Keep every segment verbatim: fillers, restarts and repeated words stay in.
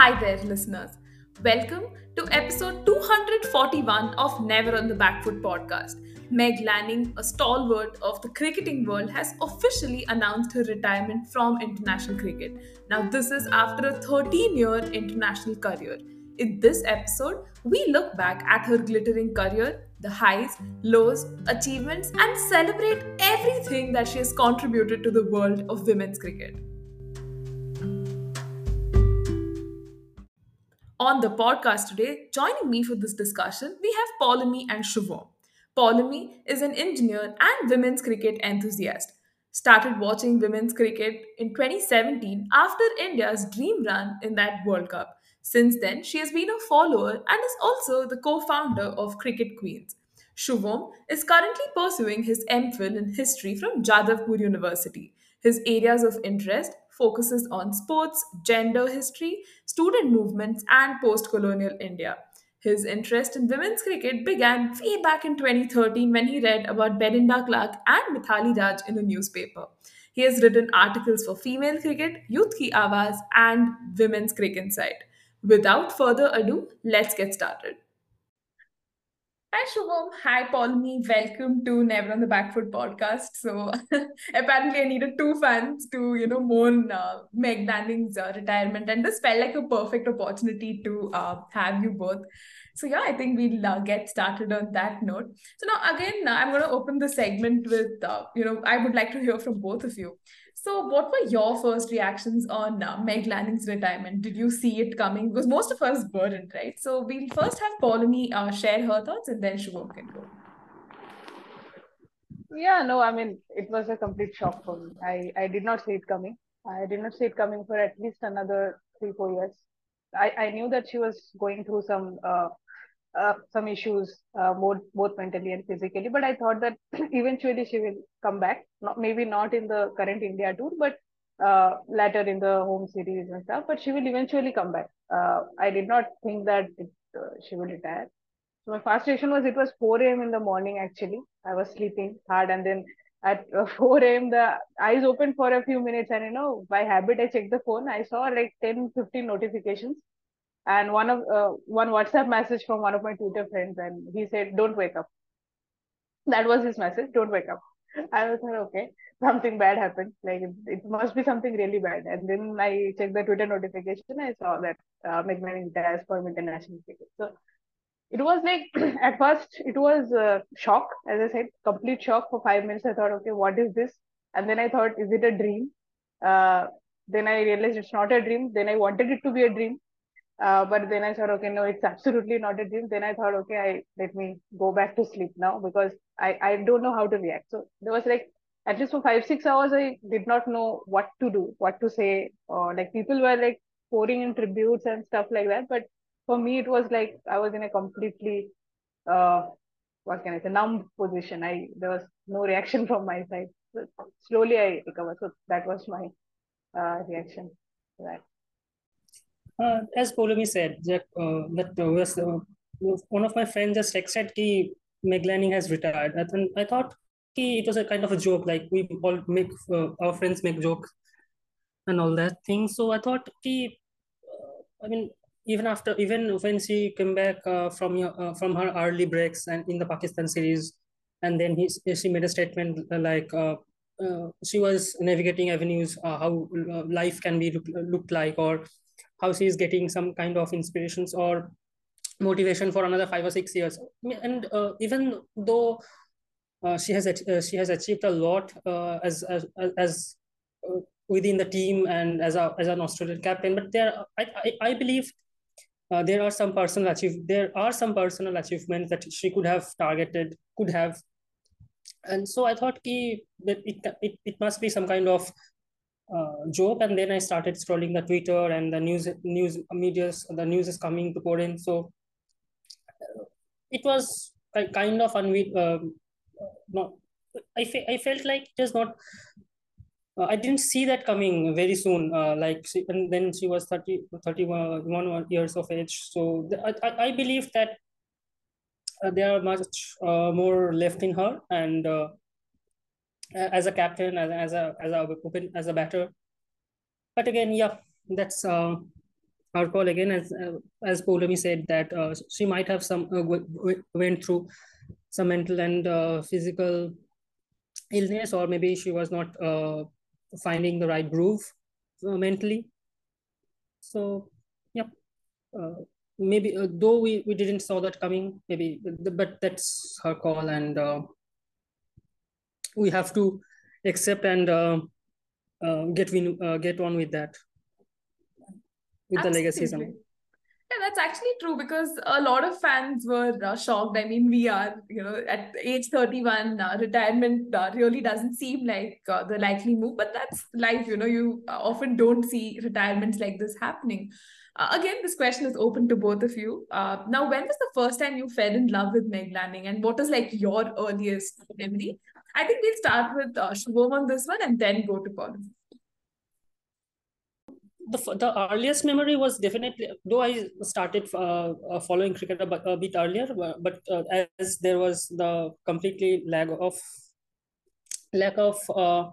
Hi there, listeners. Welcome to episode two hundred forty-one of Never on the Back Foot podcast. Meg Lanning, a stalwart of the cricketing world, has officially announced her retirement from international cricket. Now, this is after a thirteen year international career. In this episode, we look back at her glittering career, the highs, lows, achievements, and celebrate everything that she has contributed to the world of women's cricket. On the podcast today, joining me for this discussion, we have Paulamy and Shubham. Paulamy is an engineer and women's cricket enthusiast. Started watching women's cricket in twenty seventeen after India's dream run in that World Cup. Since then, she has been a follower and is also the co founder of Cricket Queens. Shubham is currently pursuing his MPhil in history from Jadavpur University. His areas of interest focuses on sports, gender history, student movements, and post-colonial India. His interest in women's cricket began way back in twenty thirteen when he read about Belinda Clark and Mithali Raj in a newspaper. He has written articles for Female Cricket, Youth Ki Awaaz, and Women's Cricket Insight. Without further ado, let's get started. Hi Shubham. Hi Paulmy. Welcome to Never on the Back Foot podcast. So apparently I needed two fans to, you know, mourn uh, Meg Lanning's uh, retirement, and this felt like a perfect opportunity to uh, have you both. So yeah, I think we'll uh, get started on that note. So now again, uh, I'm going to open the segment with, uh, you know, I would like to hear from both of you. So, what were your first reactions on uh, Meg Lanning's retirement? Did you see it coming? Because most of us weren't, right? So, we'll first have Paulamy uh, share her thoughts and then Shubham can go. Yeah, no, I mean, it was a complete shock for me. I, I did not see it coming. I did not see it coming for at least another three, four years. I, I knew that she was going through some uh, uh, some issues, uh, both both mentally and physically. But I thought that eventually she will come back. Not maybe not in the current India tour, but uh, later in the home series and stuff. But she will eventually come back. Uh, I did not think that it, uh, she will retire. So my first reaction was it was four a m in the morning actually. I was sleeping hard and then at uh, four a m the eyes opened for a few minutes and you know by habit I checked the phone. I saw like ten, fifteen notifications and one of uh, one WhatsApp message from one of my Twitter friends and he said don't wake up. That was his message, don't wake up. I was like okay, something bad happened. Like it, it must be something really bad. And then I checked the Twitter notification. I saw that uh, McMahon retires from international cricket. So it was like at first it was uh, shock, as I said, complete shock for five minutes. I thought, okay, what is this? And then I thought, is it a dream? Uh, then I realized it's not a dream. Then I wanted it to be a dream. Uh, but then I thought, okay, no, it's absolutely not a dream. Then I thought, okay, I let me go back to sleep now because I, I don't know how to react. So there was like at least for five, six hours, I did not know what to do, what to say. Or like people were like pouring in tributes and stuff like that. But for me, it was like I was in a completely uh, what can I say, numb position. I there was no reaction from my side. So slowly I recovered. So that was my uh, reaction to that. Uh, as Polomi said, that uh, that uh, was uh, one of my friends just texted कि Meg Lanning has retired. And then I thought कि it was a kind of a joke, like we all make uh, our friends make jokes and all that thing. So I thought कि, uh, I mean, even after even when she came back uh, from your, uh, from her early breaks and in the Pakistan series, and then he she made a statement uh, like. Uh, uh, she was navigating avenues, uh, how uh, life can be look, looked like, or how she is getting some kind of inspirations or motivation for another five or six years. And uh, even though uh, she has uh, she has achieved a lot uh, as as, as uh, within the team and as a as an Australian captain, but there I I, I believe uh, there are some personal achieve there are some personal achievements that she could have targeted, could have. And so I thought ki, that it, it it must be some kind of uh, joke. And then I started scrolling the Twitter and the news news medias. The news is coming to pour in. So uh, it was kind of unwe- um, not. I, fe- I felt like it is not. Uh, I didn't see that coming very soon. Uh, like she, and then she was thirty, thirty-one years of age. So the, I, I I believe that uh, there are much uh, more left in her, and uh, as a captain, as, as a as a open as a batter. But again, yeah, that's uh, our call again, as uh, as Paulami said, that uh, she might have some uh, w- w- went through some mental and uh, physical illness, or maybe she was not uh, finding the right groove uh, mentally. So, yeah, uh, maybe uh, though we, we didn't saw that coming, maybe, but, but that's her call, and uh, we have to accept and uh, uh, get win, uh, get on with that, with the legacy somehow. Absolutely. Yeah, that's actually true because a lot of fans were uh, shocked. I mean, we are, you know, at age thirty-one, uh, retirement uh, really doesn't seem like uh, the likely move, but that's life, you know, you uh, often don't see retirements like this happening. Uh, again, this question is open to both of you. Uh, now, when was the first time you fell in love with Meg Lanning, and what is like your earliest memory? I think we'll start with uh, Shubham on this one and then go to Paul. The, the earliest memory was definitely, though I started uh, uh, following cricket a, a bit earlier, but, but uh, as there was the completely lack of lack of uh,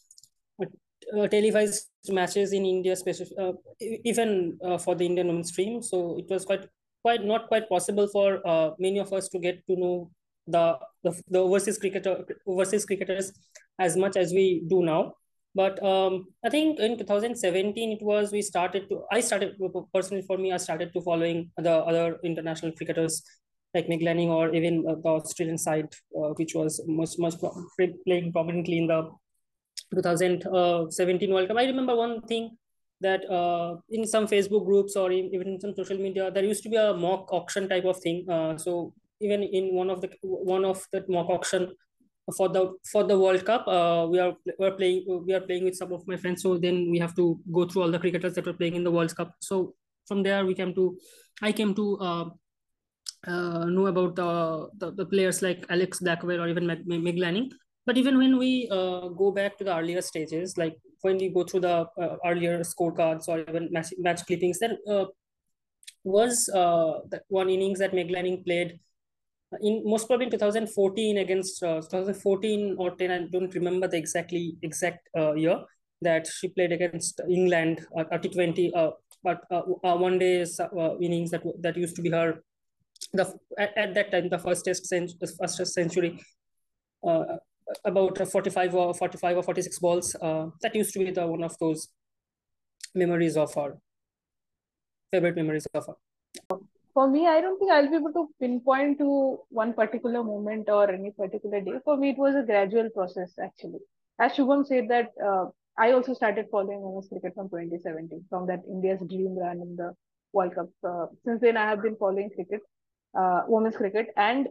uh, televised matches in India, specific, uh, e- even uh, for the Indian women's team. So it was quite quite not quite possible for uh, many of us to get to know the the, the overseas cricketer overseas cricketers as much as we do now. But um, I think in two thousand seventeen it was we started to I started personally, for me, I started to following the other international cricketers like Meg Lanning, or even uh, the Australian side, uh, which was much much pro- playing prominently in the twenty seventeen World Cup. I remember one thing, that uh, in some Facebook groups, or in, even in some social media, there used to be a mock auction type of thing. Uh, so even in one of the one of the mock auction for the for the World Cup, uh, we are we are playing we are playing with some of my friends. So then we have to go through all the cricketers that were playing in the World Cup. So from there we came to I came to uh, uh, know about uh, the, the players like Alex Blackwell or even Meg, Meg Lanning. But even when we uh, go back to the earlier stages, like when we go through the uh, earlier scorecards or even match, match clippings, there uh, was uh, that one innings that Meg Lanning played in most probably in twenty fourteen against uh, twenty fourteen or ten. I don't remember the exactly exact uh, year that she played against England, uh, T twenty, uh, but uh, uh, one day uh, innings that that used to be her the at, at that time the first test century, first test century, uh, about forty-five or forty-five or forty-six balls. Uh, that used to be the one of those memories of her favorite memories of her. For me, I don't think I'll be able to pinpoint to one particular moment or any particular day. For me, it was a gradual process actually. As Shubham said that uh, I also started following women's cricket from twenty seventeen, from that India's dream run in the World Cup. Uh, since then, I have been following cricket, uh, women's cricket, and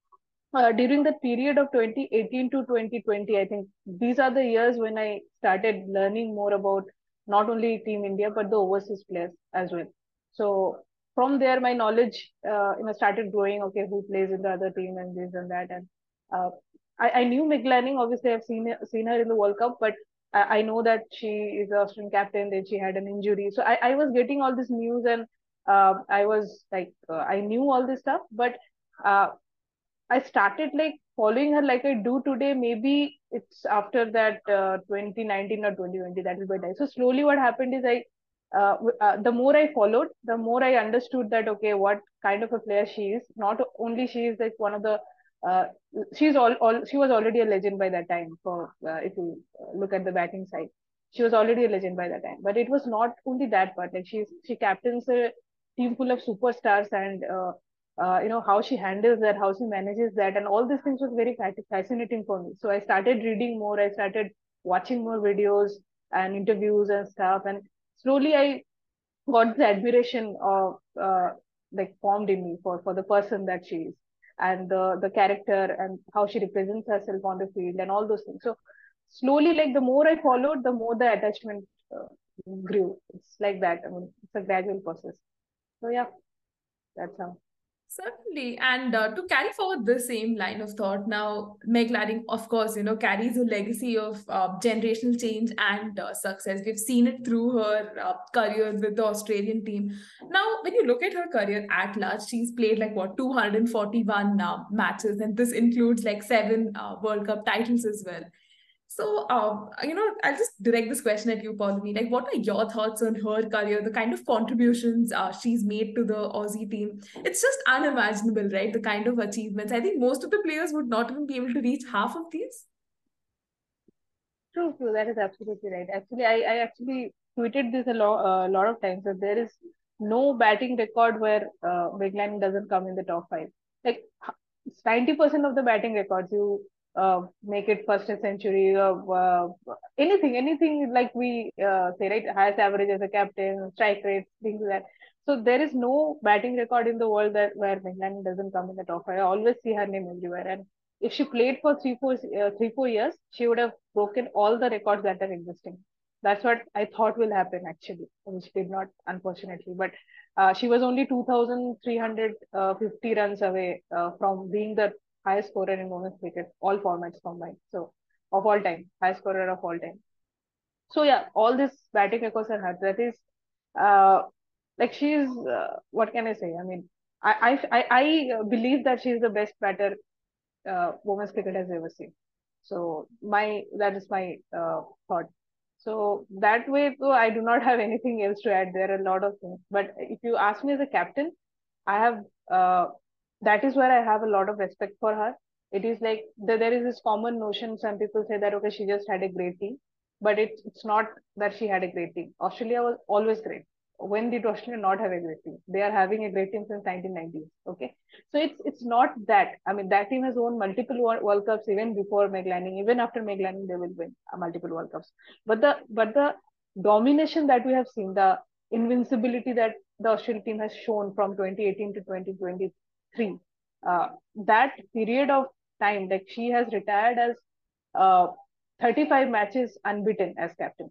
uh, during the period of twenty eighteen to twenty twenty, I think these are the years when I started learning more about not only Team India but the overseas players as well. So from there, my knowledge, uh, you know, started growing. Okay, who plays in the other team and this and that, and uh, I, I knew Meg Lanning. Obviously, I've seen seen her in the World Cup, but I, I know that she is the Australian captain. Then she had an injury, so I, I was getting all this news, and uh, I was like, uh, I knew all this stuff, but uh, I started like following her like I do today. Maybe it's after that uh, twenty nineteen or twenty twenty, that will be time. So slowly, what happened is I, uh, uh, the more I followed, the more I understood that okay, what kind of a player she is. Not only she is like one of the, uh, she's all, all she was already a legend by that time. For uh, if you look at the batting side, she was already a legend by that time. But it was not only that part. Like she's she captains a team full of superstars, and uh, uh, you know how she handles that, how she manages that, and all these things was very fascinating for me. So I started reading more, I started watching more videos and interviews and stuff, and slowly I got the admiration of uh, like formed in me for for the person that she is, and the the character and how she represents herself on the field and all those things. So slowly, like the more I followed, the more the attachment uh, grew. It's like that. I mean, it's a gradual process. So yeah, that's how. Certainly. And uh, to carry forward the same line of thought, now Meg Lanning, of course, you know, carries a legacy of uh, generational change and uh, success. We've seen it through her uh, career with the Australian team. Now, when you look at her career at large, she's played like what, two hundred forty-one uh, matches, and this includes like seven uh, World Cup titles as well. So, um, you know, I'll just direct this question at you, Paulini. Like, what are your thoughts on her career, the kind of contributions uh, she's made to the Aussie team? It's just unimaginable, right? The kind of achievements. I think most of the players would not even be able to reach half of these. True, true. That is absolutely right. Actually, I, I actually tweeted this a lot, a lot of times that there is no batting record where uh, Meg Lanning doesn't come in the top five. Like ninety percent of the batting records, you uh, make it first a century, uh, uh, anything, anything like we uh, say, right? Highest average as a captain, strike rate, things like that. So there is no batting record in the world that where Meg Lanning doesn't come in the top five. I always see her name everywhere, and if she played for three, four, uh, three, four years, she would have broken all the records that are existing. That's what I thought will happen actually, which did not, unfortunately. But uh, she was only two thousand three hundred fifty runs away uh, from being the highest scorer in women's cricket, all formats combined. So, of all time, highest scorer of all time. So, yeah, all these batting records are hers. That is, uh, like, she is, uh, what can I say? I mean, I, I, I, I believe that she is the best batter uh, women's cricket has ever seen. So my that is my uh, thought. So that way, though, I do not have anything else to add. There are a lot of things, but if you ask me as a captain, I have uh, that is where I have a lot of respect for her. It is like the, there is this common notion. Some people say that okay, she just had a great team, but it's it's not that she had a great team. Australia was always great. When did Australia not have a great team? They are having a great team since nineteen nineties. Okay, so it's it's not that. I mean, that team has won multiple World Cups even before Meg Lanning. Even after Meg Lanning, they will win uh, multiple World Cups. But the but the domination that we have seen, the invincibility that the Australian team has shown from twenty eighteen to twenty twenty-three, uh, that period of time, like she has retired as uh, thirty-five matches unbeaten as captain.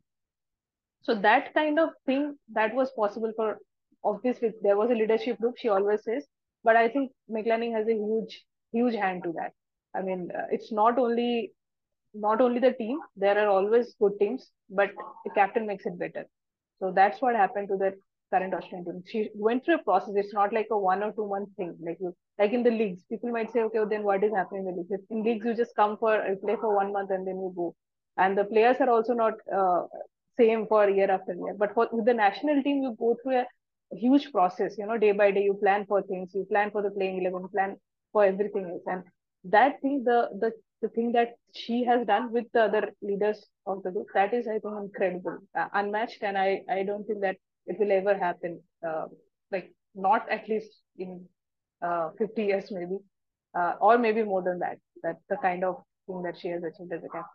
So that kind of thing that was possible for, obviously there was a leadership group, she always says, but I think Meg Lanning has a huge huge hand to that. I mean, uh, it's not only not only the team, there are always good teams, but the captain makes it better. So that's what happened to the current Australian team. She went through a process. It's not like a one or two month thing. Like you, like in the leagues, people might say, okay, well, then what is happening in the leagues? In leagues, you just come for play for one month and then you go. And the players are also not uh, same for year after year. But for with the national team, you go through a huge process. You know, day by day, you plan for things. You plan for the playing eleven. You plan for everything else. And that thing, the the the thing that she has done with the other leaders of the group, that is, I think, incredible, uh, unmatched, and I I don't think that it will ever happen. Uh, like not at least in uh, fifty years, maybe, uh, or maybe more than that. That's the kind of thing that she has achieved as a captain.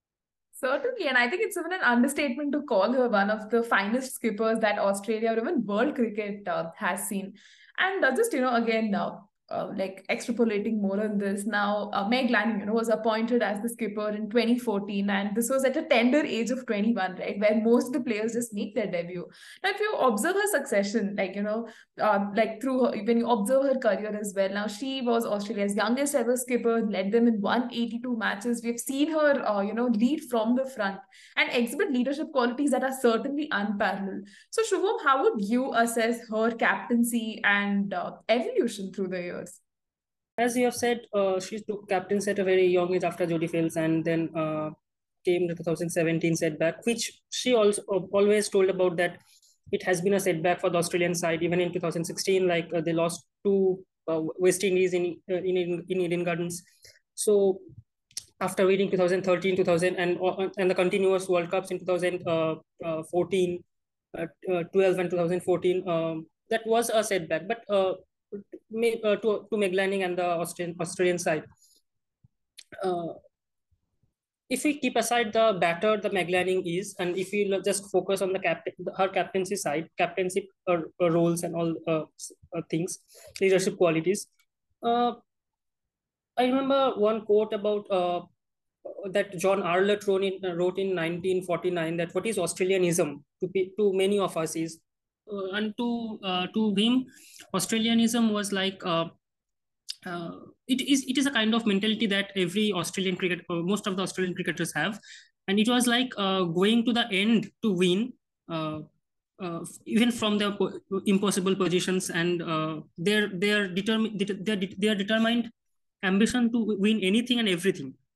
Certainly, and I think it's even an understatement to call her one of the finest skippers that Australia or even world cricket uh, has seen. And uh, just, you know, again, uh, uh, like extrapolating more on this, now uh, Meg Lanning, you know, was appointed as the skipper in twenty fourteen, and this was at a tender age of twenty-one, right, where most of the players just make their debut. Now, if you observe her succession, like, you know, uh, like through her, when you observe her career as well, now she was Australia's youngest ever skipper, led them in one hundred eighty-two matches. We've seen her, uh, you know, lead from the front and exhibit leadership qualities that are certainly unparalleled. So, Shubham, how would you assess her captaincy and uh, evolution through the years? As you have said, uh, she took captaincy at a very young age after Jodie Fields, and then uh, came the two thousand seventeen setback, which she also always told about that it has been a setback for the Australian side. Even in two thousand sixteen, like uh, they lost to uh, West Indies in, uh, in in Eden Gardens. So after winning two thousand thirteen, two thousand, and uh, and the continuous World Cups in two thousand fourteen, uh, uh, twelve, and two thousand fourteen, um, that was a setback. But uh, uh, to to Meg Lanning and the Australian Australian side, uh, if we keep aside the batter the Meg Lanning is, and if we just focus on the captain, her captaincy side, captaincy uh, uh, roles and all uh, uh, things, leadership qualities. Uh, I remember one quote about uh, that John Arlott wrote in, uh, wrote in nineteen forty-nine, that what is Australianism to be, to many of us is, uh, and to uh, to him, Australianism was like uh, uh, it is it is a kind of mentality that every Australian cricket, uh, most of the Australian cricketers have, and it was like uh, going to the end to win. Uh, uh, even from their impossible positions, and uh, they're they're determined they're, they're determined ambition to win anything and everything.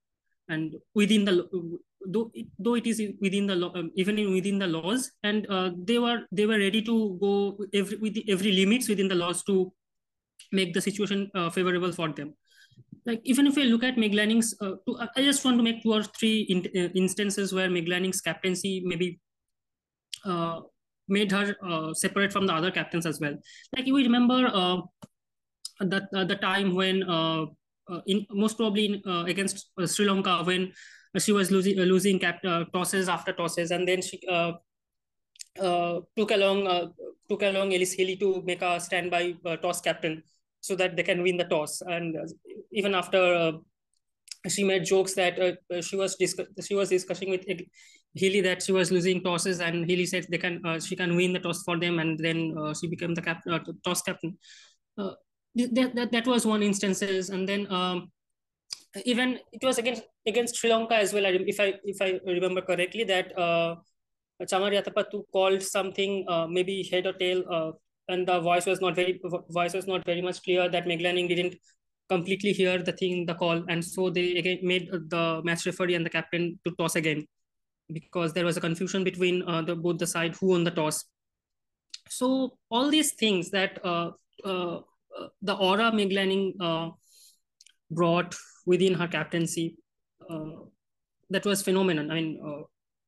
and within the though it, though it is within the law, um, even in within the laws, and uh, they were they were ready to go every with the, every limits within the laws to make the situation uh, favorable for them. Like even if we look at Meg Lanning's, uh, to, I just want to make two or three in, uh, instances where Meg Lanning's captaincy maybe uh, made her uh, separate from the other captains as well. Like you remember uh, that uh, the time when uh, uh, in most probably in, uh, against uh, Sri Lanka, when she was losing uh, losing cap uh, tosses after tosses, and then she uh, uh, took along uh, took along Ellis Healy to make a standby uh, toss captain so that they can win the toss. And uh, even after uh, she made jokes that uh, she was discuss- she was discussing with Healy that she was losing tosses, and Healy said they can uh, she can win the toss for them, and then uh, she became the cap- uh, toss captain. Uh, that, that that was one instances, and then um, even it was against against Sri Lanka as well. If I if I remember correctly, that uh, Chamari Atapattu called something uh, maybe head or tail, uh, and the voice was not very voice was not very much clear. That Meg Lanning didn't completely hear the thing, the call, and so they again made the match referee and the captain to toss again because there was a confusion between uh, the both the side who won the toss. So all these things that uh, uh, uh, the aura Meg Lanning uh, brought within her captaincy, uh, that was phenomenon. I mean, uh,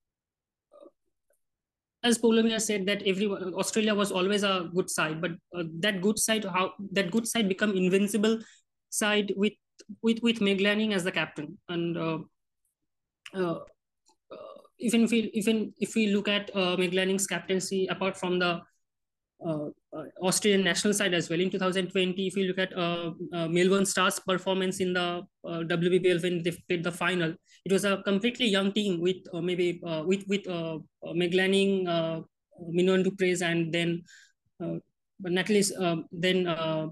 as Paulomi said, that everyone Australia was always a good side, but uh, that good side, how that good side become invincible side with with with Meg Lanning as the captain, and uh, uh, uh, even if we even if we look at uh, Meg Lanning's captaincy, apart from the uh, uh, Australian national side as well. In two thousand twenty, if you look at uh, uh, Melbourne Stars' performance in the uh, W B P L when they played the final, it was a completely young team with uh, maybe uh, with with uh, uh, Meg Lanning, uh, Mignon du Preez, and then uh, Natalie, uh, then uh,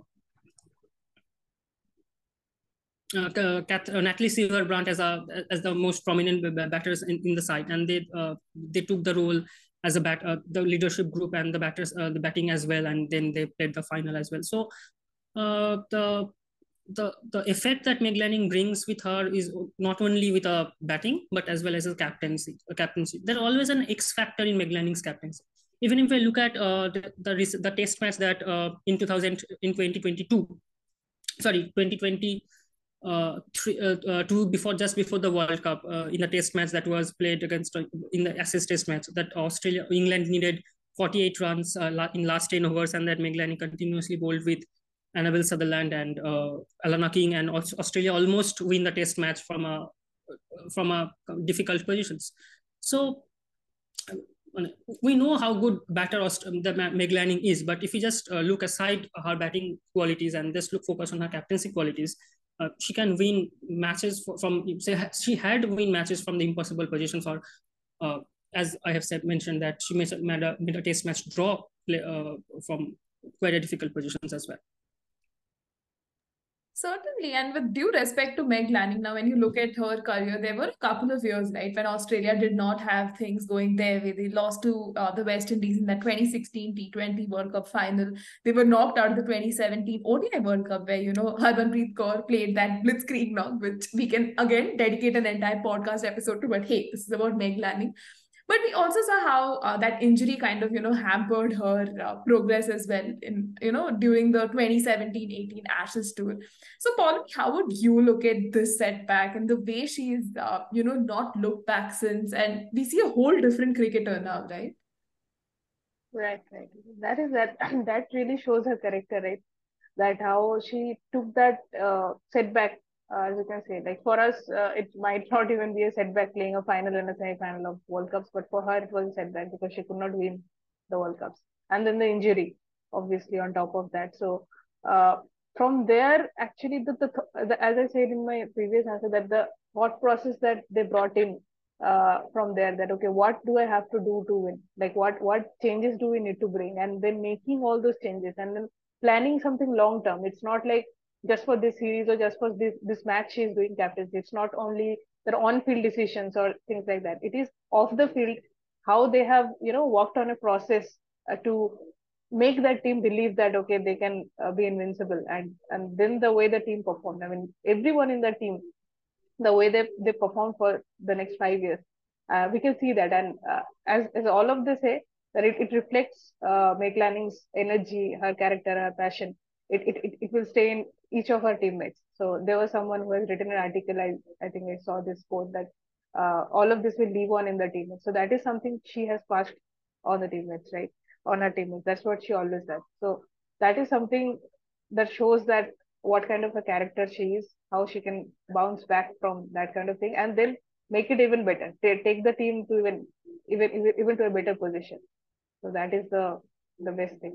uh, Kath, uh, Natalie Silverbrandt as a as the most prominent batters in, in the side, and they uh, they took the role as a bat uh, the leadership group and the batters uh, the batting as well, and then they played the final as well. So uh, the the the effect that Meg Lanning brings with her is not only with a batting but as well as a captaincy. A captaincy. There's always an X factor in Meg Lanning's captaincy. Even if we look at uh, the, the the test match that uh, in two thousand in twenty twenty-two, sorry twenty twenty uh, three, uh, uh, two before just before the World Cup uh, in a test match that was played against uh, in the Ashes Test match that Australia England needed forty-eight runs uh, in last ten overs, and that Meg Lanning continuously bowled with Annabel Sutherland and uh, Alana King, and Australia almost win the test match from a from a difficult positions. So we know how good batter the Meg Lanning is, but if you just uh, look aside her batting qualities and just look focus on her captaincy qualities, uh, she can win matches for, from say she had win matches from the impossible positions, or uh, as I have said mentioned that she made a, made a, made a test match draw play, uh, from quite a difficult positions as well. Certainly, and with due respect to Meg Lanning, now when you look at her career, there were a couple of years, right, when Australia did not have things going their way. They lost to uh, the West Indies in the twenty sixteen T twenty World Cup final. They were knocked out of the twenty seventeen O D I World Cup, where, you know, Harmanpreet Kaur played that blitzkrieg knock, which we can again dedicate an entire podcast episode to. But hey, this is about Meg Lanning. But we also saw how uh, that injury kind of, you know, hampered her uh, progress as well in, you know, during the twenty seventeen eighteen Ashes tour. So, Paul, how would you look at this setback and the way she's, uh, you know, not looked back since? And we see a whole different cricketer now, right? Right, right. That is that. That really shows her character, right? That how she took that uh, setback, uh, as you can say. Like for us, uh, it might not even be a setback playing a final and a semi-final of World Cups, but for her it was a setback because she could not win the World Cups, and then the injury, obviously on top of that. So uh, from there, actually, the, the, the as I said in my previous answer, that the thought process that they brought in uh, from there, that okay, what do I have to do to win? Like what what changes do we need to bring, and then making all those changes, and then planning something long term. It's not like just for this series or just for this this match she is doing captaincy. It's not only their on field decisions or things like that. It is off the field, how they have, you know, worked on a process uh, to make that team believe that okay, they can uh, be invincible, and and then the way the team performed. I mean, everyone in the team the way they they perform for the next five years. Uh, we can see that, and uh, as as all of this say that it, it reflects uh, Meg Lanning's energy, her character, her passion. It, it it it will stay in each of her teammates. So there was someone who has written an article. I I think I saw this quote that uh, all of this will live on in the teammates. So that is something she has passed on the teammates, right? On her teammates. That's what she always does. So that is something that shows that what kind of a character she is, how she can bounce back from that kind of thing, and then make it even better. Take, take the team to even, even even even to a better position. So that is the the best thing.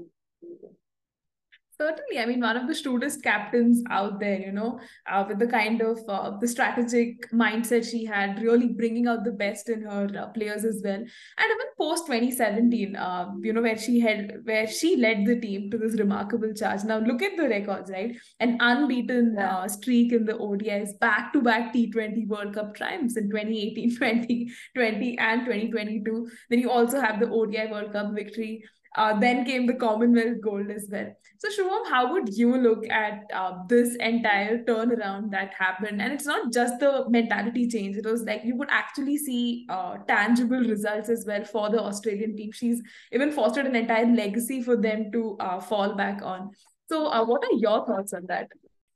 Certainly, I mean, one of the shrewdest captains out there, you know, uh, with the kind of uh, the strategic mindset she had, really bringing out the best in her uh, players as well. And even post twenty seventeen, uh, you know, where she had, where she led the team to this remarkable charge. Now, look at the records, right? An unbeaten Yeah. uh, streak in the O D Is, back-to-back T twenty World Cup triumphs in twenty eighteen, twenty twenty, and twenty twenty-two. Then you also have the O D I World Cup victory. Uh, then came the Commonwealth gold as well. So, Shubham, how would you look at uh, this entire turnaround that happened? And it's not just the mentality change, it was like you would actually see uh, tangible results as well for the Australian team. She's even fostered an entire legacy for them to uh, fall back on. So, uh, what are your thoughts on that?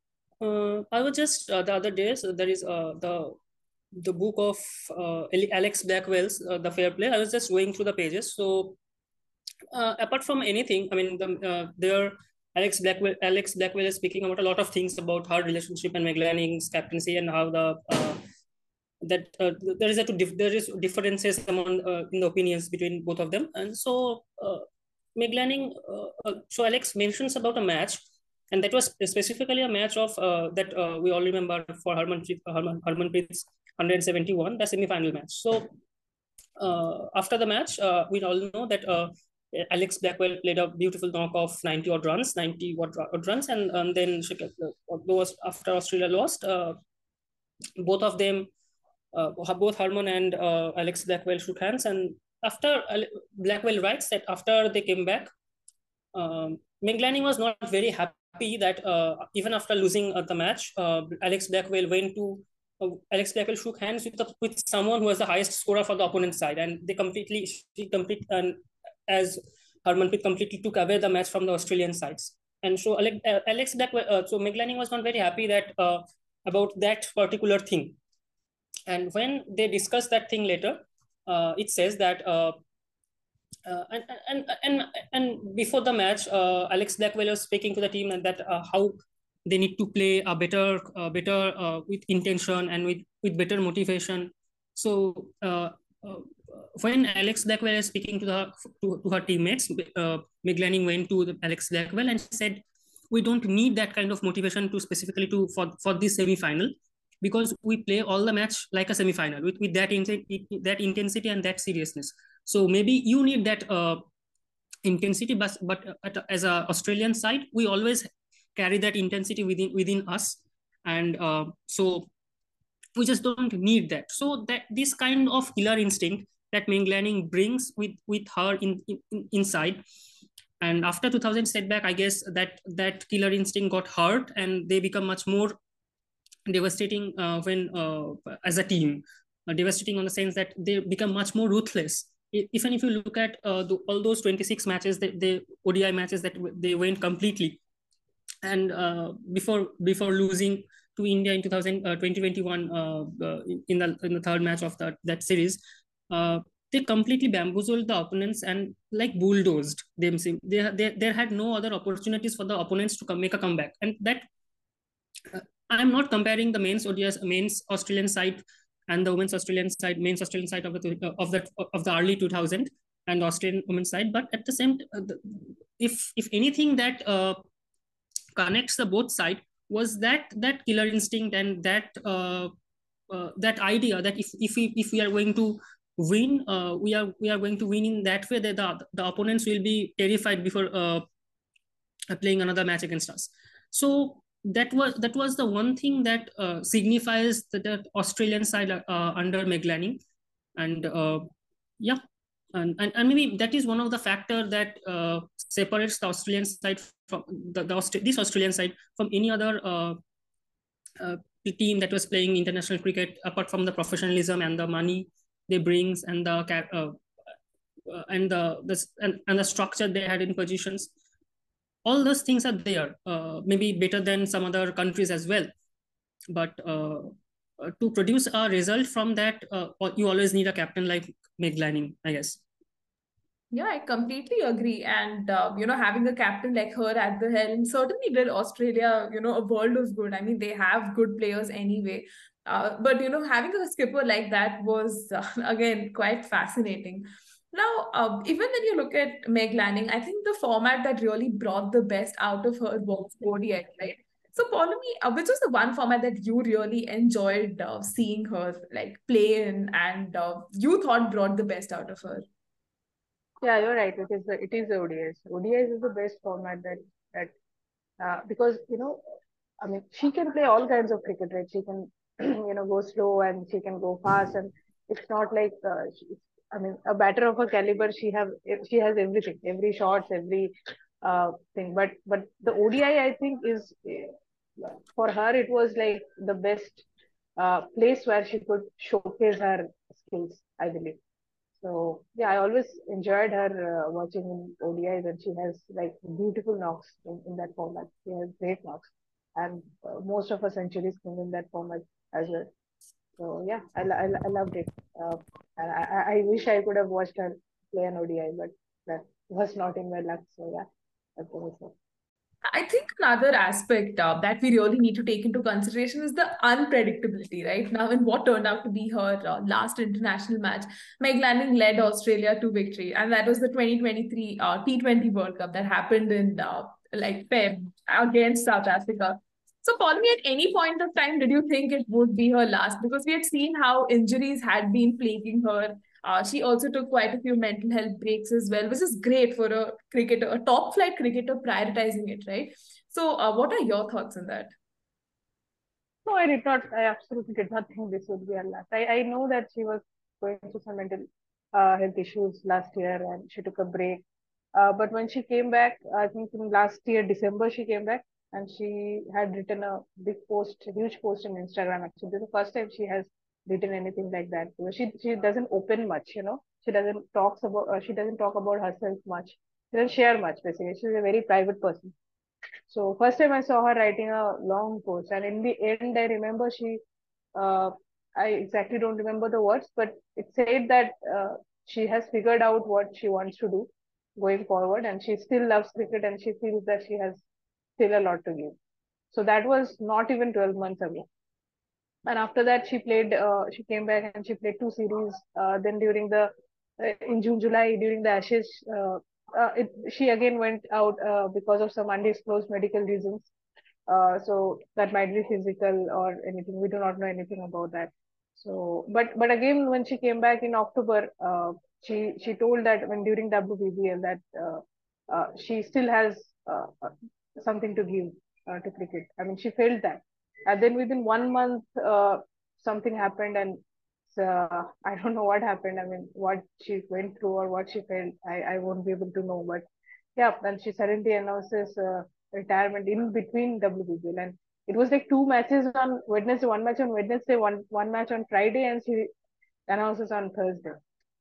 Uh, I was just uh, the other day, so there is uh, the the book of uh, Alex Blackwell's uh, The Fair Play. I was just going through the pages. So uh, apart from anything, I mean, the, uh, there Alex Blackwell Alex Blackwell is speaking about a lot of things about her relationship and Meg Lanning's captaincy and how the uh, that uh, there is a to there is differences among uh, in the opinions between both of them. And so uh, Meg Lanning, uh, uh, so Alex mentions about a match, and that was specifically a match of uh, that uh, we all remember for Harmanpreet Harman, Harmanpreet's one hundred seventy-one, the semi-final match. So uh, after the match, uh, we all know that uh, Alex Blackwell played a beautiful knock of ninety odd runs, ninety odd runs, and, and then she, uh, after Australia lost, uh, both of them, uh, both Harman and uh, Alex Blackwell shook hands. And after Blackwell writes that after they came back, um, Meg Lanning was not very happy that uh, even after losing uh, the match, uh, Alex Blackwell went to uh, Alex Blackwell shook hands with the, with someone who was the highest scorer for the opponent's side, and they completely she complete and as Harmanpreet completely took away the match from the Australian sides. And so Alex, uh, Alex Blackwell, uh, so Meg Lanning was not very happy that uh, about that particular thing. And when they discuss that thing later, uh, it says that uh, uh, and, and and and before the match, uh, Alex Blackwell was speaking to the team and that uh, how they need to play a better, uh, better uh, with intention and with with better motivation. So uh, uh, when Alex Blackwell is speaking to the to, to her teammates, uh, Meg Lanning went to the Alex Blackwell and said, "We don't need that kind of motivation to specifically to for for this semi-final, because we play all the match like a semi-final with, with that, in, that intensity and that seriousness. So maybe you need that uh, intensity, but, but as an Australian side, we always carry that intensity within within us. And uh, so we just don't need that. So that this kind of killer instinct that Meg Lanning brings with, with her in, in, inside. And after two thousand setback, I guess that that killer instinct got hurt and they become much more devastating uh, when uh, as a team, uh, devastating on the sense that they become much more ruthless. Even if you look at uh, the, all those twenty-six matches, the, the O D I matches that they went completely, and uh, before before losing to India in two thousand, uh, twenty twenty-one uh, uh, in the in the third match of that that series, uh, they completely bamboozled the opponents and like bulldozed them. They, they there had no other opportunities for the opponents to come, make a comeback, and that. Uh, I'm not comparing the men's O D Is, men's Australian side and the women's Australian side, men's Australian side of the of the of the early two thousand and Australian women's side, but at the same, uh, if if anything that uh, connects the both side was that that killer instinct and that uh, uh, that idea that if if we if we are going to win, uh, we are we are going to win in that way that the the opponents will be terrified before uh, playing another match against us. So that was that was the one thing that uh, signifies the, the Australian side uh, under Meg Lanning. And uh, yeah, and, and and maybe that is one of the factor that uh, separates the Australian side from the, the Aust- this Australian side from any other uh, uh, team that was playing international cricket, apart from the professionalism and the money they brings and the uh, uh, and the this and, and the structure they had in positions, all those things are there, uh, maybe better than some other countries as well. But uh, uh, to produce a result from that, uh, you always need a captain like Meg Lanning, I guess. Yeah, I completely agree. And, uh, you know, having a captain like her at the helm certainly did Australia, you know, a world of good. I mean, they have good players anyway. Uh, but, you know, having a skipper like that was, uh, again, quite fascinating. Now, uh, even when you look at Meg Lanning, I think the format that really brought the best out of her was O D I, right? So, Pauline, uh, which was the one format that you really enjoyed uh, seeing her like play in and uh, you thought brought the best out of her? Yeah, you're right. It is the, it is the O D Is. O D Is is the best format that that uh, because you know, I mean, she can play all kinds of cricket, right? She can you know go slow and she can go fast, and it's not like uh, she, I mean, a batter of her caliber. She have she has everything, every shots, every uh thing. But but the O D I, I I think, is uh, for her. It was like the best uh place where she could showcase her skills, I believe. So yeah, I always enjoyed her uh, watching in O D Is, and she has like beautiful knocks in, in that format. She has great knocks, and uh, most of her centuries come in that format as well. So yeah, I, I, I loved it. Uh, and I, I I wish I could have watched her play an O D I, but that was not in my luck. So yeah, that's what I said. I think another aspect uh, that we really need to take into consideration is the unpredictability, right? Now, in what turned out to be her uh, last international match, Meg Lanning led Australia to victory, and that was the twenty twenty-three uh, T twenty World Cup that happened in uh, like Feb against South Africa. So, Paul, at any point of time, did you think it would be her last? Because we had seen how injuries had been plaguing her. Uh, she also took quite a few mental health breaks as well, which is great for a cricketer, a top flight cricketer prioritizing it, right? So, uh, what are your thoughts on that? No, I did not. I absolutely did not think this would be her last. I, I know that she was going through some mental uh, health issues last year and she took a break. Uh, but when she came back, I think in last year, December, she came back and she had written a big post, a huge post on Instagram. Actually, this is the first time she has written anything like that. Because she she doesn't open much, you know. She doesn't talks about uh, she doesn't talk about herself much. She doesn't share much. Basically, she's a very private person. So first time I saw her writing a long post, and in the end, I remember she, uh, I exactly don't remember the words, but it said that uh, she has figured out what she wants to do going forward, and she still loves cricket, and she feels that she has still a lot to give. So that was not even twelve months ago. And after that, she played. Uh, she came back and she played two series. Uh, then during the uh, in June, July, during the Ashes, uh, uh, it, she again went out uh, because of some undisclosed medical reasons. Uh, so that might be physical or anything. We do not know anything about that. So, but but again, when she came back in October, uh, she she told that when during W B B L that uh, uh, she still has uh, uh, something to give uh, to cricket. I mean, she felt that. And then within one month, uh, something happened, and uh, I don't know what happened. I mean, what she went through or what she felt, I, I won't be able to know. But yeah, and she suddenly announces uh, retirement in between W B B L, and it was like two matches on Wednesday, one match on Wednesday, one one match on Friday, and she announces on Thursday.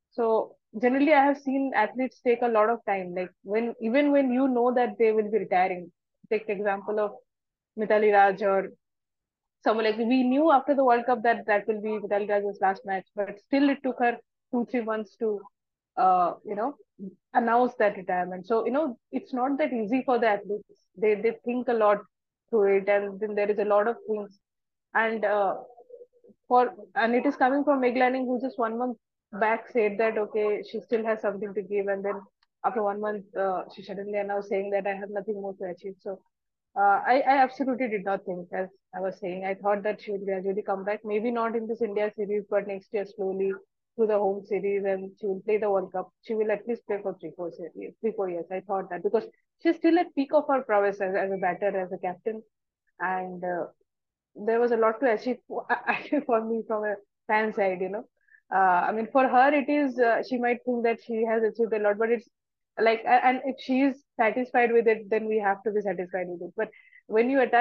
So generally, I have seen athletes take a lot of time. Like when even when you know that they will be retiring, take the example of Mithali Raj or someone like we knew after the World Cup that that will be Mithali Raj's last match, but still it took her two three months to uh, you know announce that retirement. So you know it's not that easy for the athletes. They they think a lot through it, and then there is a lot of things. And uh, for and it is coming from Meg Lanning, who just one month back said that okay, she still has something to give, and then after one month, uh, she suddenly announced saying that I have nothing more to achieve. So uh, I, I absolutely did not think, as I was saying, I thought that she would gradually come back. Maybe not in this India series, but next year slowly to the home series, and she will play the World Cup. She will at least play for three, four years. Three, four years. I thought that because she's still at peak of her prowess as, as a batter, as a captain, and uh, there was a lot to achieve for, for me from a fan side, you know. Uh, I mean, for her, it is, uh, she might think that she has achieved a lot, but it's like, and if she is satisfied with it, then we have to be satisfied with it. But when you attach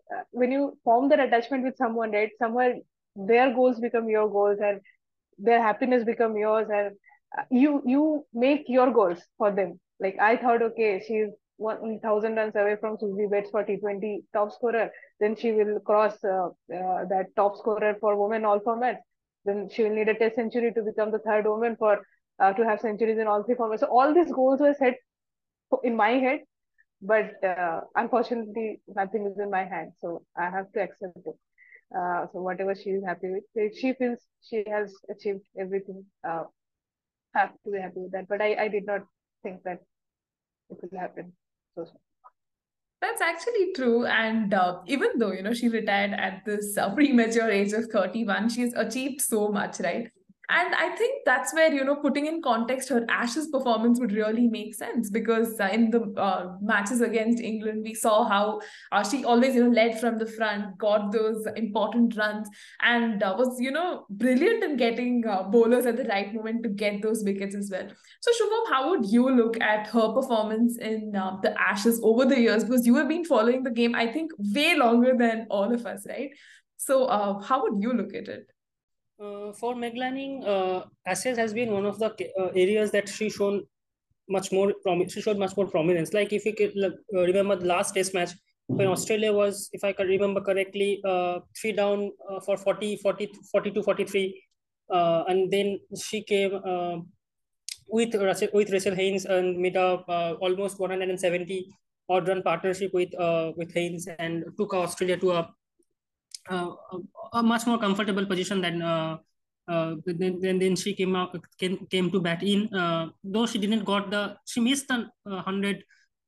uh, when you form that attachment with someone, right? Somewhere their goals become your goals, and their happiness become yours, and uh, you you make your goals for them. Like I thought, okay, she's one thousand runs away from Susie Betts for T twenty top scorer. Then she will cross uh, uh, that top scorer for women all formats. Then she will need a test century to become the third woman for uh, to have centuries in all three formats. So all these goals were set in my head, but uh, unfortunately, nothing is in my hand. So I have to accept it. Uh, so whatever she is happy with, if she feels she has achieved everything, uh, have to be happy with that. But I, I did not think that it will happen. So, so. That's actually true. And uh, even though, you know, she retired at this uh, premature age of thirty-one, she's achieved so much, right? And I think that's where, you know, putting in context her Ashes performance would really make sense because uh, in the uh, matches against England, we saw how uh, she always, you know, led from the front, got those important runs, and uh, was, you know, brilliant in getting uh, bowlers at the right moment to get those wickets as well. So, Shubham, how would you look at her performance in uh, the Ashes over the years? Because you have been following the game, I think, way longer than all of us, right? So, uh, how would you look at it? Uh, for Meg Lanning, uh, Ashes has been one of the uh, areas that she shown much more prom- she showed much more prominence. Like if you could uh, remember the last Test match when Australia was, if I can remember correctly, uh, three down uh, for forty, forty, forty-two, forty-three, uh, and then she came uh, with Russell, with Russell Haynes and made a uh, almost one hundred seventy odd run partnership with uh, with Haynes and took Australia to a uh, a much more comfortable position than uh, uh, then, then then she came out came, came to bat in uh, though she didn't got the she missed the uh, hundred.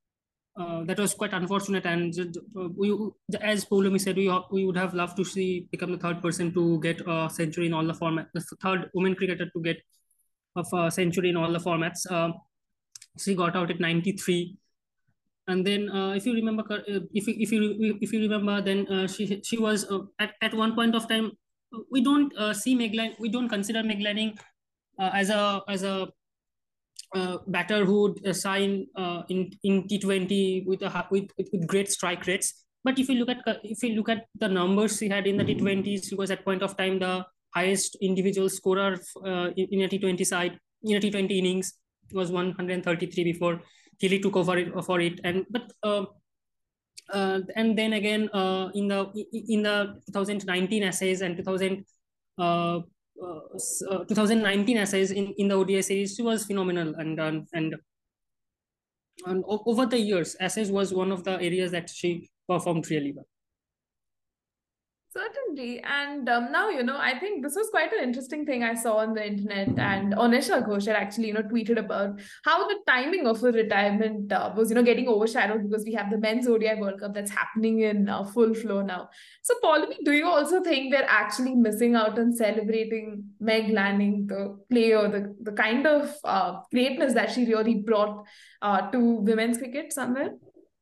Uh, that was quite unfortunate, and uh, we, as Polomi said, we, we would have loved to see become the third person to get a century in all the formats, the third women cricketer to get a century in all the formats. Uh, she got out at ninety-three, and then uh, if you remember uh, if you if you if you remember, then uh, she she was uh, at, at one point of time we don't uh, see Meg Lanning, we don't consider Meg Lanning uh, as a as a uh, batter who would uh, sign uh, in in T twenty with a with, with great strike rates. But if you look at if you look at the numbers she had in the T twenties, she was at point of time the highest individual scorer uh, in, in a T twenty side in a T twenty innings. It was one hundred thirty-three before Healy took over it, for it. And but uh, uh, and then again uh, in the in the twenty nineteen essays and two thousand uh, uh, twenty nineteen essays in, in the O D I series, she was phenomenal. And and, and and over the years, essays was one of the areas that she performed really well. Certainly. And um, now, you know, I think this was quite an interesting thing I saw on the internet. And Onisha Ghosh had actually, you know, tweeted about how the timing of her retirement uh, was, you know, getting overshadowed because we have the men's O D I World Cup that's happening in uh, full flow now. So, Paulamy, do you also think we're actually missing out on celebrating Meg Lanning, the player, the, the kind of uh, greatness that she really brought uh, to women's cricket somewhere?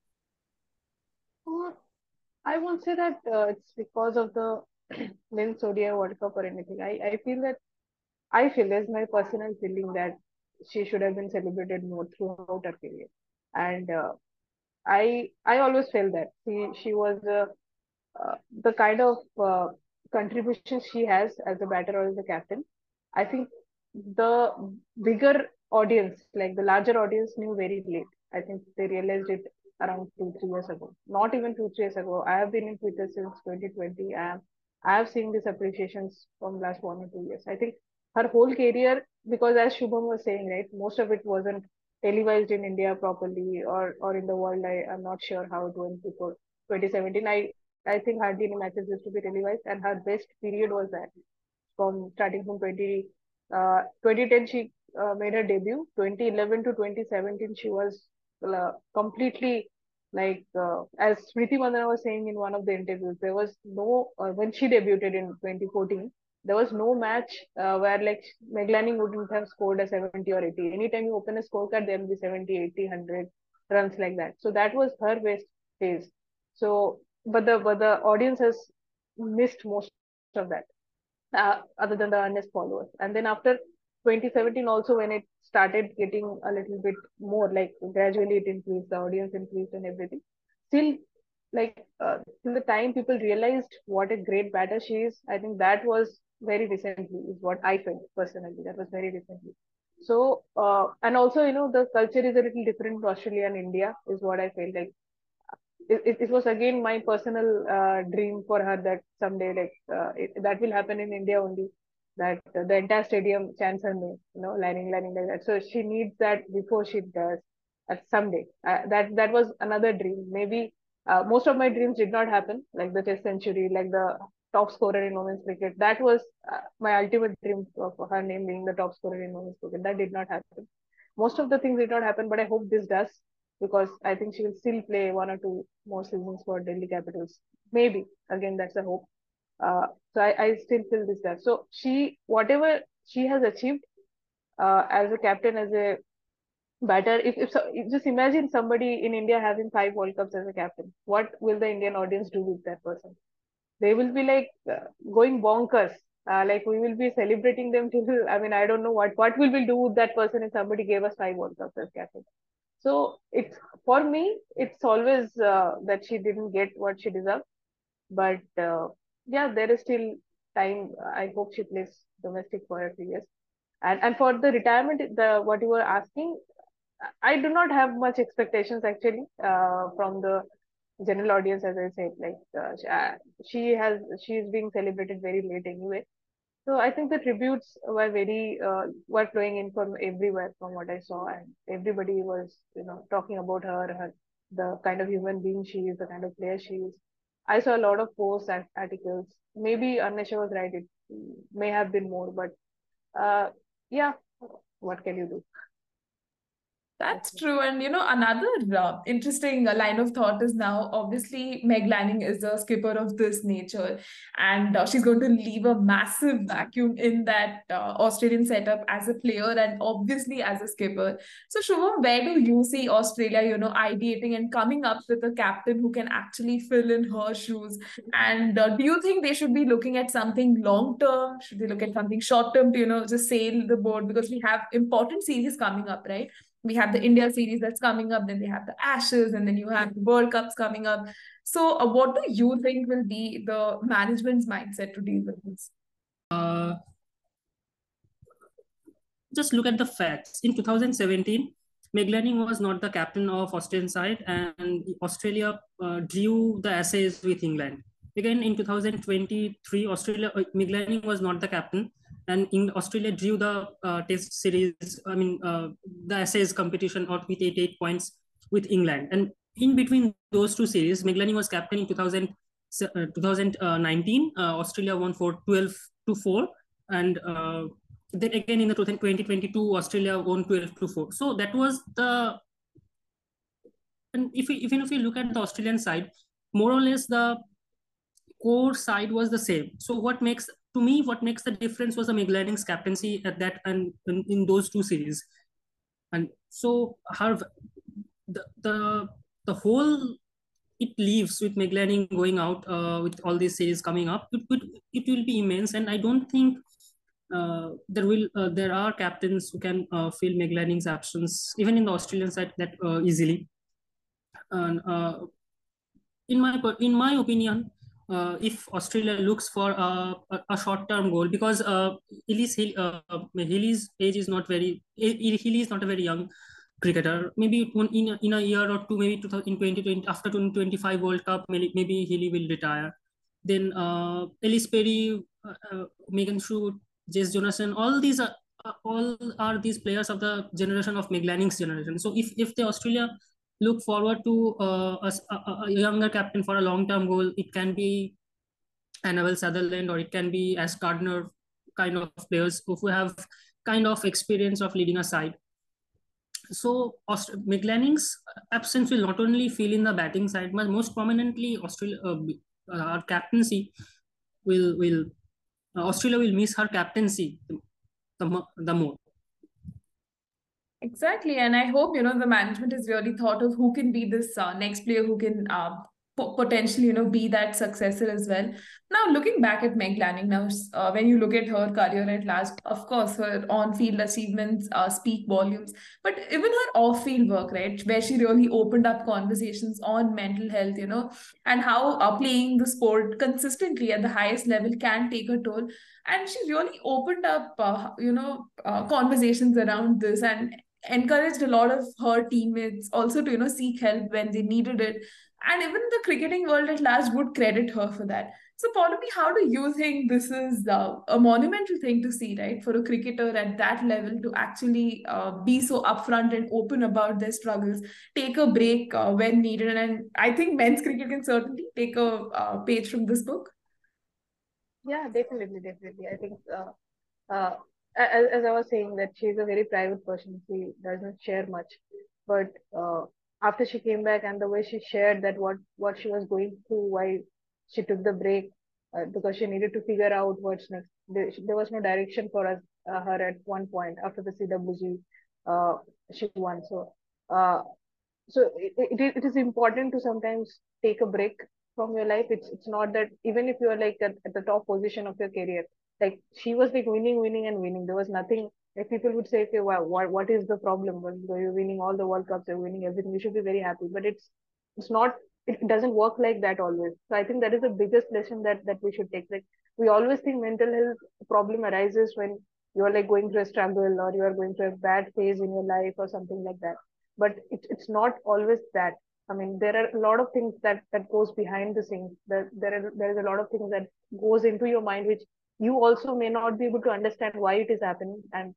I won't say that uh, it's because of the men's O D I World Cup or anything. I, I feel that I feel there's my personal feeling that she should have been celebrated more throughout her career, and uh, I I always felt that she she was uh, uh, the kind of uh, contribution she has as a batter or as a captain. I think the bigger audience, like the larger audience, knew very late. I think they realized it around two, three years ago. Not even two, three years ago. I have been in Twitter since twenty twenty, and I have seen these appreciations from last one or two years. I think her whole career, because as Shubham was saying, right, most of it wasn't televised in India properly or or in the world. I am not sure how it went before twenty seventeen. I I think hardly any matches used to be televised, and her best period was that from starting from twenty, uh, twenty ten she uh, made her debut. twenty eleven to twenty seventeen she was uh, completely like uh, as Smriti Mandana was saying in one of the interviews, there was no uh, when she debuted in twenty fourteen. There was no match uh, where like Meg Lanning wouldn't have scored a seventy or eighty. Anytime you open a scorecard, there will be seventy, eighty, one hundred runs like that. So that was her best phase. So, but the but the audience has missed most of that uh, other than the earnest followers. And then after twenty seventeen, also when it started getting a little bit more like gradually it increased, the audience increased and everything. Still, like uh, till the time people realized what a great batter she is, I think that was very recently, is what I felt personally. That was very recently. So, uh, and also, you know, the culture is a little different in Australia and India, is what I felt like. It, it, it was again my personal uh, dream for her that someday, like, uh, it, that will happen in India only. That uh, the entire stadium chants her name, you know, lining, lining like that. So she needs that before she does. At someday, uh, that that was another dream. Maybe uh, most of my dreams did not happen, like the Test century, like the top scorer in women's cricket. That was uh, my ultimate dream of her name being the top scorer in women's cricket. That did not happen. Most of the things did not happen, but I hope this does, because I think she will still play one or two more seasons for Delhi Capitals. Maybe again, that's a hope. Uh, so I, I still feel this does. So she, whatever she has achieved uh, as a captain, as a batter, if, if, so, if just imagine somebody in India having five World Cups as a captain. What will the Indian audience do with that person? They will be like uh, going bonkers. Uh, like we will be celebrating them till, I mean, I don't know what what will we do with that person if somebody gave us five World Cups as captain. So it's, for me, it's always uh, that she didn't get what she deserved. But uh, yeah, there is still time. I hope she plays domestic for a few years. And and for the retirement, the what you were asking, I do not have much expectations actually uh, from the general audience. As I said, like uh, she, uh, she has she is being celebrated very late anyway. So I think the tributes were very uh, were flowing in from everywhere from what I saw, and everybody was, you know, talking about her, her the kind of human being she is, the kind of player she is. I saw a lot of posts and articles. Maybe Anusha was right; it may have been more, but uh, yeah, what can you do? That's true. And you know, another uh, interesting uh, line of thought is now obviously Meg Lanning is a skipper of this nature, and uh, she's going to leave a massive vacuum in that uh, Australian setup as a player and obviously as a skipper. So, Shubham, where do you see Australia, you know, ideating and coming up with a captain who can actually fill in her shoes? And uh, do you think they should be looking at something long term? Should they look at something short term to, you know, just sail the boat? Because we have important series coming up, right? We have the India series that's coming up, then they have the Ashes, and then you have the World Cups coming up. So, uh, what do you think will be the management's mindset to deal with this? Uh, just look at the facts. In two thousand seventeen, Meg Lanning was not the captain of Australian side, and Australia uh, drew the Ashes with England. Again, in two thousand twenty-three, Australia uh, Meg Lanning was not the captain, and in Australia drew the uh, Test series. I mean, uh, the Ashes competition out with eighty-eight points with England. And in between those two series, Meg Lanning was captain in two thousand, uh, twenty nineteen. Uh, Australia won for twelve to four, and uh, then again in the twenty twenty-two, Australia won twelve to four. So that was the, and if we, even if we look at the Australian side, more or less the core side was the same. So what makes, to me, what makes the difference was the Meg Lanning's captaincy at that, and in, in those two series. And so her, the, the, the whole, it leaves with Meg Lanning going out uh, with all these series coming up, it, it, it will be immense. And I don't think uh, there will uh, there are captains who can uh, fill Meg Lanning's absence even in the Australian side that uh, easily. And uh, in my in my opinion, uh, if Australia looks for a, a, a short-term goal, because uh, Healy's, uh, Healy's age is not very, Healy is not a very young cricketer. Maybe in a, in a year or two, maybe in twenty twenty, after twenty twenty-five World Cup, maybe, maybe Healy will retire. Then uh, Ellis Perry, uh, uh, Megan Shute, Jess Jonathan, all these are uh, all are these players of the generation of Meg Lanning's generation. So if if the Australia look forward to uh, a, a, younger captain for a long-term goal, it can be Annabelle Sutherland, or it can be Ash Gardner, kind of players who have kind of experience of leading a side. So Aust- Meg Lanning's absence will not only fill in the batting side, but most prominently Australia, uh, uh, our captaincy will will uh, Australia will miss her captaincy the, the more. Exactly, and I hope, you know, the management has really thought of who can be this uh, next player who can uh, po- potentially, you know, be that successor as well. Now, looking back at Meg Lanning, now uh, when you look at her career at large, of course, her on-field achievements uh, speak volumes, but even her off-field work, right, where she really opened up conversations on mental health, you know, and how uh, playing the sport consistently at the highest level can take a toll. And she really opened up, uh, you know, uh, conversations around this and encouraged a lot of her teammates also to, you know, seek help when they needed it, and even the cricketing world at large would credit her for that. So, Pauline, how do you think this is uh, a monumental thing to see, right? For a cricketer at that level to actually uh, be so upfront and open about their struggles, take a break uh, when needed. And I think men's cricket can certainly take a uh, page from this book. Yeah, definitely, definitely. I think uh, uh, as, as I was saying that she's a very private person. She doesn't share much, but uh, after she came back and the way she shared that what what she was going through, why she took the break, uh, because she needed to figure out what's next. There, there was no direction for us, uh, her at one point after the C W G. Uh, she won. So, uh, so it, it, it is important to sometimes take a break from your life. It's it's not that even if you are like at, at the top position of your career, like she was like winning, winning, and winning. There was nothing. Like people would say, okay, wow, what what is the problem? Well, you're winning all the World Cups, you're winning everything. You should be very happy. But it's it's not. It doesn't work like that always. So I think that is the biggest lesson that that we should take. Like we always think mental health problem arises when you're like going through a struggle or you are going through a bad phase in your life or something like that, but it, it's not always that. I mean, there are a lot of things that that goes behind the scenes. There there are there is a lot of things that goes into your mind which you also may not be able to understand why it is happening and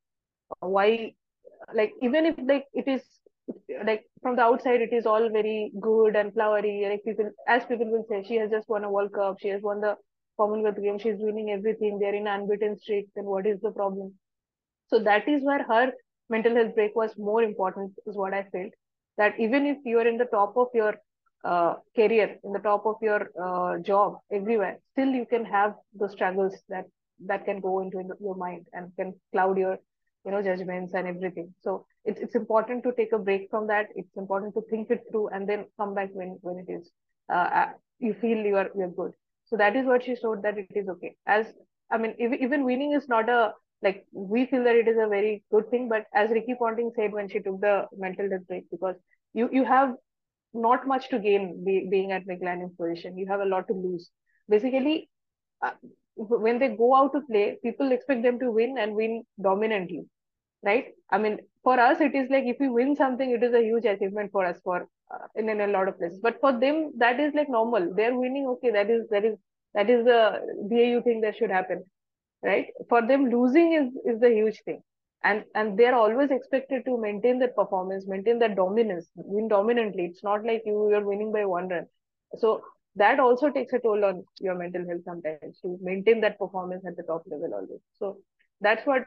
why. Like even if like it is like from the outside it is all very good and flowery, like people as people will say she has just won a World Cup, she has won the Commonwealth Games, she's winning everything, they're in an unbeaten streak. Then what is the problem? So that is where her mental health break was more important, is what I felt. That even if you are in the top of your uh, career, in the top of your uh, job, everywhere, still you can have those struggles that that can go into your mind and can cloud your, you know, judgments and everything. So it's it's important to take a break from that. It's important to think it through and then come back when when it is uh, uh, you feel you are you're good. So that is what she showed, that it is okay. As I mean, even, even winning is not a like we feel that it is a very good thing, but as Ricky Ponting said when she took the mental health break, because you you have not much to gain be, being at Meg Lanning's position, you have a lot to lose. Basically, uh, when they go out to play, people expect them to win and win dominantly, right? I mean, for us, it is like if we win something, it is a huge achievement for us for uh, in, in a lot of places. But for them, that is like normal. They're winning, okay. That is that is that is the B A U thing that should happen, right? For them, losing is is the huge thing, and and they're always expected to maintain that performance, maintain that dominance, win dominantly. It's not like you you're winning by one run. So that also takes a toll on your mental health sometimes to maintain that performance at the top level always. So that's what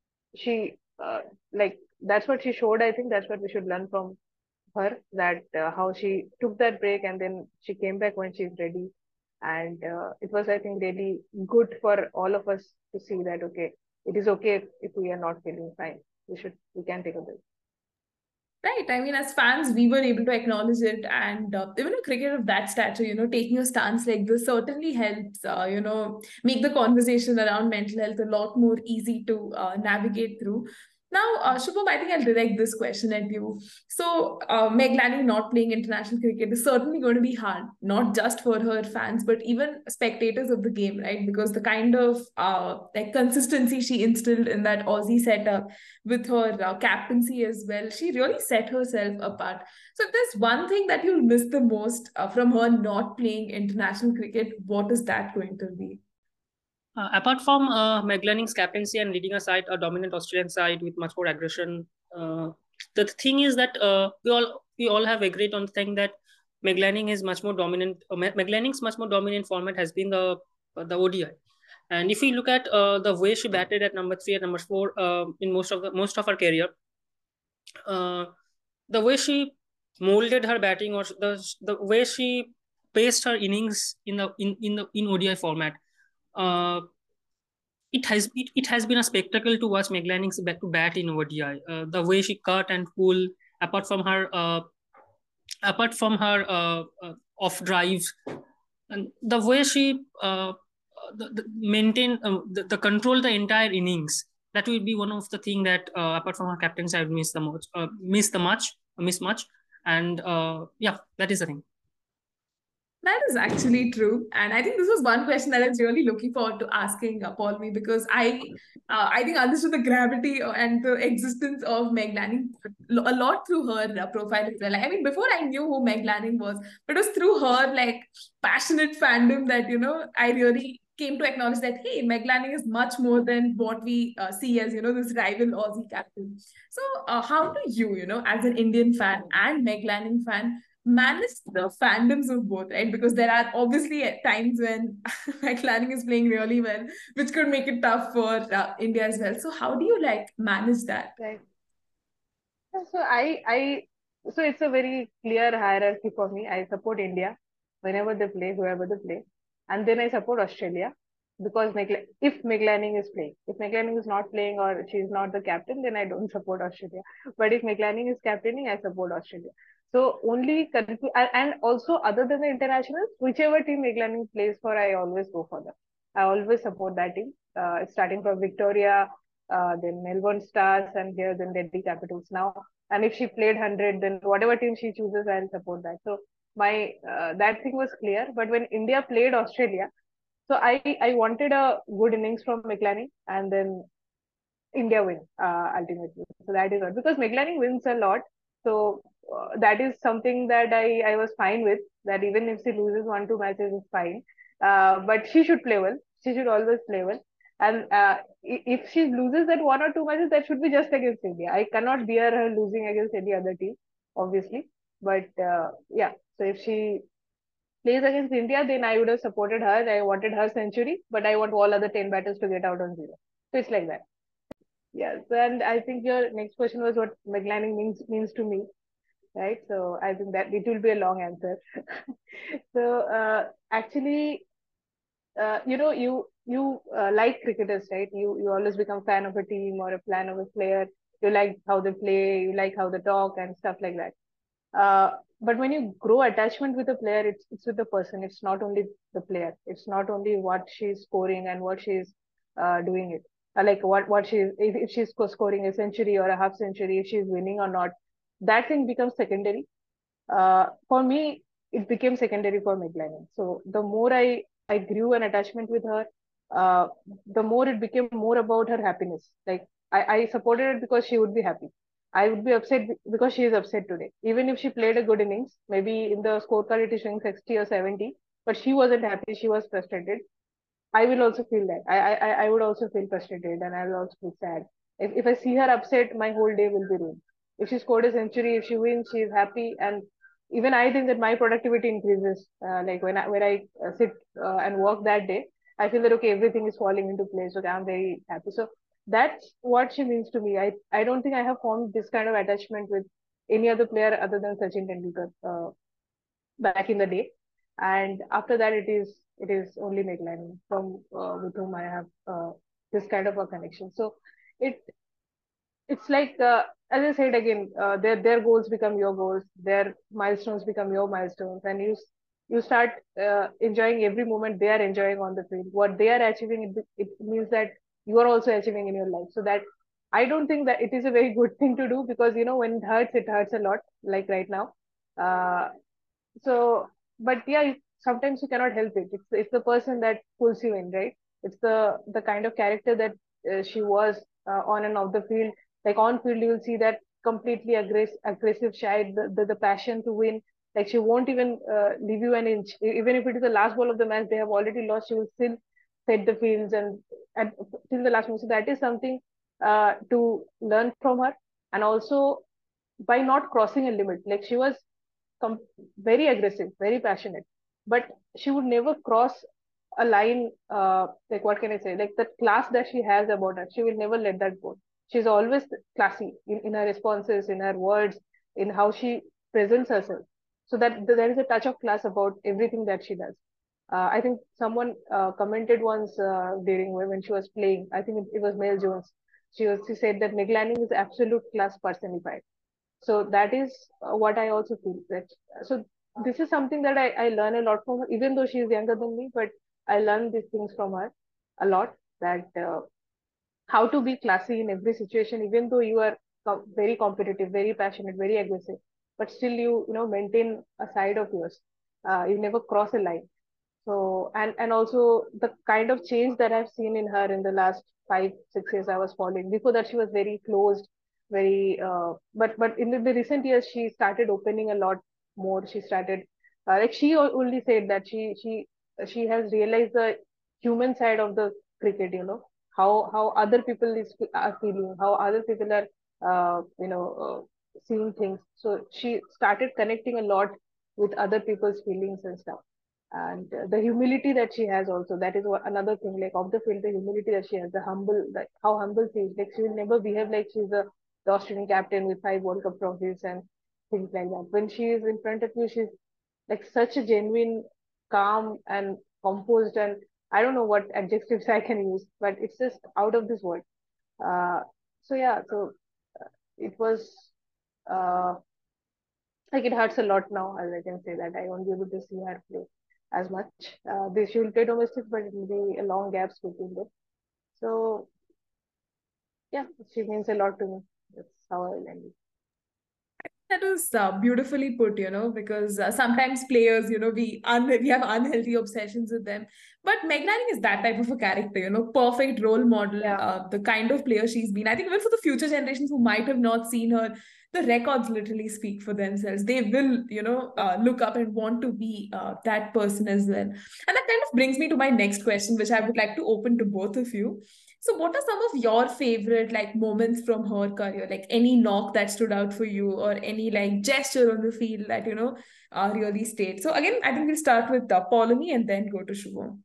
she uh, like. That's what she showed. I think that's what we should learn from her, that uh, how she took that break and then she came back when she's ready. And uh, it was, I think, really good for all of us to see that, okay, it is okay if, if we are not feeling fine. We should, we can take a break. Right. I mean, as fans, we were able to acknowledge it. And uh, even a cricketer of that stature, you know, taking a stance like this certainly helps, uh, you know, make the conversation around mental health a lot more easy to uh, navigate through. Now, uh, Shubham, I think I'll direct this question at you. So, uh, Meg Lanning not playing international cricket is certainly going to be hard, not just for her fans, but even spectators of the game, right? Because the kind of uh, like consistency she instilled in that Aussie setup with her uh, captaincy as well, she really set herself apart. So, if there's one thing that you'll miss the most uh, from her not playing international cricket, what is that going to be? Uh, apart from uh, Meg Lanning's captaincy and leading a side, a dominant Australian side with much more aggression, uh, the thing is that uh, we all we all have agreed on the thing that Meg Lanning is much more dominant. Uh, Meg Lanning's much more dominant format has been the uh, the O D I. And if you look at uh, the way she batted at number three and number four uh, in most of the most of her career, uh, the way she molded her batting or the the way she paced her innings in the in in the in O D I format. Uh, it has it, it has been a spectacle to watch Meg Lanning's bat to bat in O D I. Uh, the way she cut and pull, apart from her uh, apart from her uh, uh, off drives and the way she uh, the, the maintain uh, the, the control the entire innings, that will be one of the thing that uh, apart from her captaincy I would miss the most, uh, miss the much miss much. And uh, yeah, that is the thing. That is actually true, and I think this was one question that I was really looking forward to asking uh, Paul me, because I, uh, I think understood the gravity and the existence of Meg Lanning a lot through her uh, profile as well. I mean, before I knew who Meg Lanning was, but it was through her like passionate fandom that you know I really came to acknowledge that hey, Meg Lanning is much more than what we uh, see as you know this rival Aussie captain. So, uh, how do you, you know, as an Indian fan and Meg Lanning fan, manage the fandoms of both, right? Because there are obviously at times when like Lanning is playing really well, which could make it tough for uh, India as well. So how do you like manage that? Right. Yeah, So I, I, so it's a very clear hierarchy for me. I support India whenever they play, whoever they play, and then I support Australia because Meg, if Meg Lanning is playing, if Meg Lanning is not playing or she's not the captain, then I don't support Australia. But if Meg Lanning is captaining, I support Australia. So only country, and and also other than the internationals, whichever team Meg Lanning plays for, I always go for them. I always support that team. Uh, starting from Victoria, uh, then Melbourne Stars, and here then Delhi Capitals now. And if she played one hundred, then whatever team she chooses, I'll support that. So my uh, that thing was clear. But when India played Australia, so I I wanted a good innings from McLaren, and then India win uh, ultimately. So that is what, because McLaren wins a lot. So uh, that is something that I I was fine with. That even if she loses one two matches, it's fine. Uh, but she should play well. She should always play well. And uh, if she loses that one or two matches, that should be just against India. I cannot bear her losing against any other team, obviously. But uh, yeah, so if she plays against India, then I would have supported her. I wanted her century, but I want all other ten batters to get out on zero. So it's like that. Yes, and I think your next question was what McLanning means means to me, right? So I think that it will be a long answer. So uh, actually, uh, you know, you you uh, like cricketers, right? You you always become fan of a team or a fan of a player. You like how they play, you like how they talk and stuff like that. Uh, but when you grow attachment with a player, it's it's with the person. It's not only the player. It's not only what she's scoring and what she's uh, doing it. Uh, like what what she's if, if she's sco- scoring a century or a half century, if she's winning or not, that thing becomes secondary. Uh, for me, it became secondary for McLaren. So the more I I grew an attachment with her, uh, the more it became more about her happiness. Like I, I supported it because she would be happy. I would be upset because she is upset today. Even if she played a good innings, maybe in the scorecard it is showing sixty or seventy, but she wasn't happy. She was frustrated. I will also feel that. I I I would also feel frustrated and I will also feel sad. If if I see her upset, my whole day will be ruined. If she scored a century, if she wins, she is happy, and even I think that my productivity increases. Uh, like when I when I uh, sit uh, and work that day, I feel that okay, everything is falling into place. Okay, I'm very happy. So that's what she means to me. I I don't think I have formed this kind of attachment with any other player other than Sachin Tendulkar. Uh, back in the day. And after that, it is it is only McLaren from uh, with whom I have uh, this kind of a connection. So it it's like uh, as I said again, uh, their their goals become your goals, their milestones become your milestones, and you you start uh, enjoying every moment they are enjoying on the field. What they are achieving, it, it means that you are also achieving in your life. So that I don't think that it is a very good thing to do because you know when it hurts, it hurts a lot. Like right now, uh, so but yeah, sometimes you cannot help it. It's it's the person that pulls you in, right? It's the the kind of character that uh, she was uh, on and off the field. Like on field you will see that completely aggressive aggressive shy, the, the the passion to win. Like she won't even uh, leave you an inch. E- even if it is the last ball of the match, they have already lost, she will still set the fields and, and till the last moment. So that is something uh, to learn from her. And also by not crossing a limit, like she was com- very aggressive, very passionate, but she would never cross a line. Uh, like what can I say? Like the class that she has about her, she will never let that go. She's always classy in, in her responses, in her words, in how she presents herself. So that there is a touch of class about everything that she does. Uh, I think someone uh, commented once uh, during when she was playing. I think it, it was Mel Jones. She was she said that Meg Lanning is absolute class personified. So that is uh, what I also feel. That so this is something that I, I learn a lot from her, even though she is younger than me, but I learn these things from her a lot. That uh, how to be classy in every situation, even though you are com- very competitive, very passionate, very aggressive, but still you you know maintain a side of yours. Uh, you never cross a line. So and and also the kind of change that I've seen in her in the last five six years I was following. Before that she was very closed, very uh, but but in the, the recent years she started opening a lot more. She started uh, like she o- only said that she she she has realized the human side of the cricket. You know how how other people is are feeling, how other people are uh, you know uh, seeing things. So she started connecting a lot with other people's feelings and stuff. And uh, the humility that she has also, that is what, another thing, like of the field, the humility that she has, the humble, like how humble she is. Like she will never behave like she's a the Australian captain with five World Cup trophies and things like that. When she is in front of you, she's like such a genuine, calm and composed, and I don't know what adjectives I can use, but it's just out of this world. uh, so yeah, so uh, it was uh, like it hurts a lot now, as I can say that I won't be able to see her play as much. Uh, they she will play domestic, but it will be a long gaps between them. So yeah, she means a lot to me. That's how I'll end it. That was uh, beautifully put, you know, because uh, sometimes players, you know, we un- we have unhealthy obsessions with them. But Meg Lanning is that type of a character, you know, perfect role model, Yeah, uh, the kind of player she's been. I think even for the future generations who might have not seen her, the records literally speak for themselves. They will, you know, yeah, uh, look up and want to be uh, that person as well. And that kind of brings me to my next question, which I would like to open to both of you. So, what are some of your favorite like moments from her career? Like any knock that stood out for you, or any like gesture on the field that you know uh, really stayed. So again, I think we'll start with uh, Paulomi and then go to Shubham.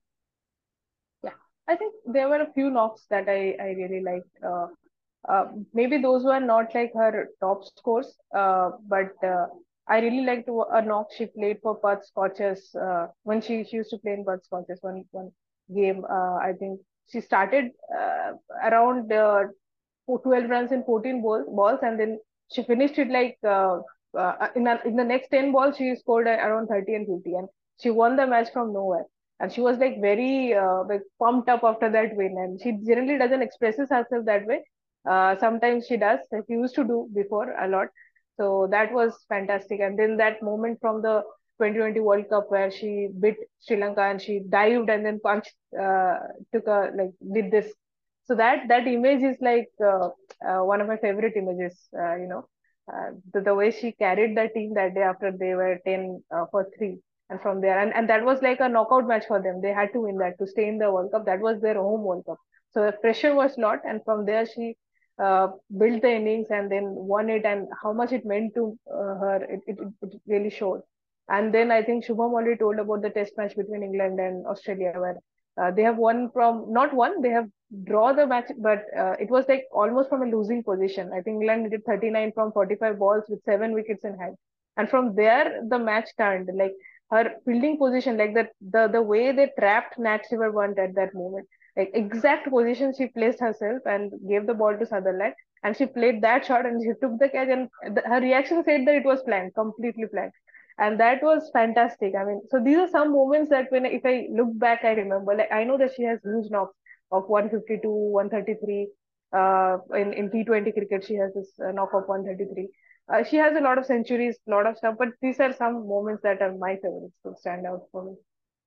yeah. I think there were a few knocks that I I really liked. Uh, uh, maybe those were not like her top scores, uh, but uh, I really liked a knock she played for Perth Scorchers uh, when she, she used to play in Perth Scorchers one one game. Uh, I think she started uh, around uh, twelve runs in fourteen ball, balls, and then she finished it like uh, uh, in, a, in the next ten balls she scored around thirty and fifty, and she won the match from nowhere. And she was like very uh, like pumped up after that win, and she generally doesn't express herself that way. Uh, sometimes she does, like she used to do before a lot. So that was fantastic. And then that moment from the twenty twenty World Cup where she beat Sri Lanka and she dived and then punched, uh, took a like did this. So that that image is like uh, uh, one of my favorite images. Uh, you know, uh, the, the way she carried the team that day after they were ten uh, for three, and from there, and, and that was like a knockout match for them. They had to win that to stay in the World Cup. That was their home World Cup. So the pressure was not, and from there she uh, built the innings and then won it, and how much it meant to uh, her, it, it, it really showed. And then I think Shubham already told about the test match between England and Australia, where uh, they have won from not won, they have draw the match, but uh, it was like almost from a losing position. I think England did thirty-nine from forty-five balls with seven wickets in hand, and from there the match turned. Like her fielding position, like that the the way they trapped Nat River Bunt at that moment, like exact position she placed herself and gave the ball to Sutherland, and she played that shot and she took the catch, and the, her reaction said that it was planned, completely planned. And that was fantastic. I mean, so these are some moments that when if I look back, I remember. Like I know that she has huge knocks of one fifty-two, one thirty-three. Uh, in in T twenty cricket, she has this uh, knock of one thirty-three. Uh, she has a lot of centuries, a lot of stuff, but these are some moments that are my favorites to stand out for me.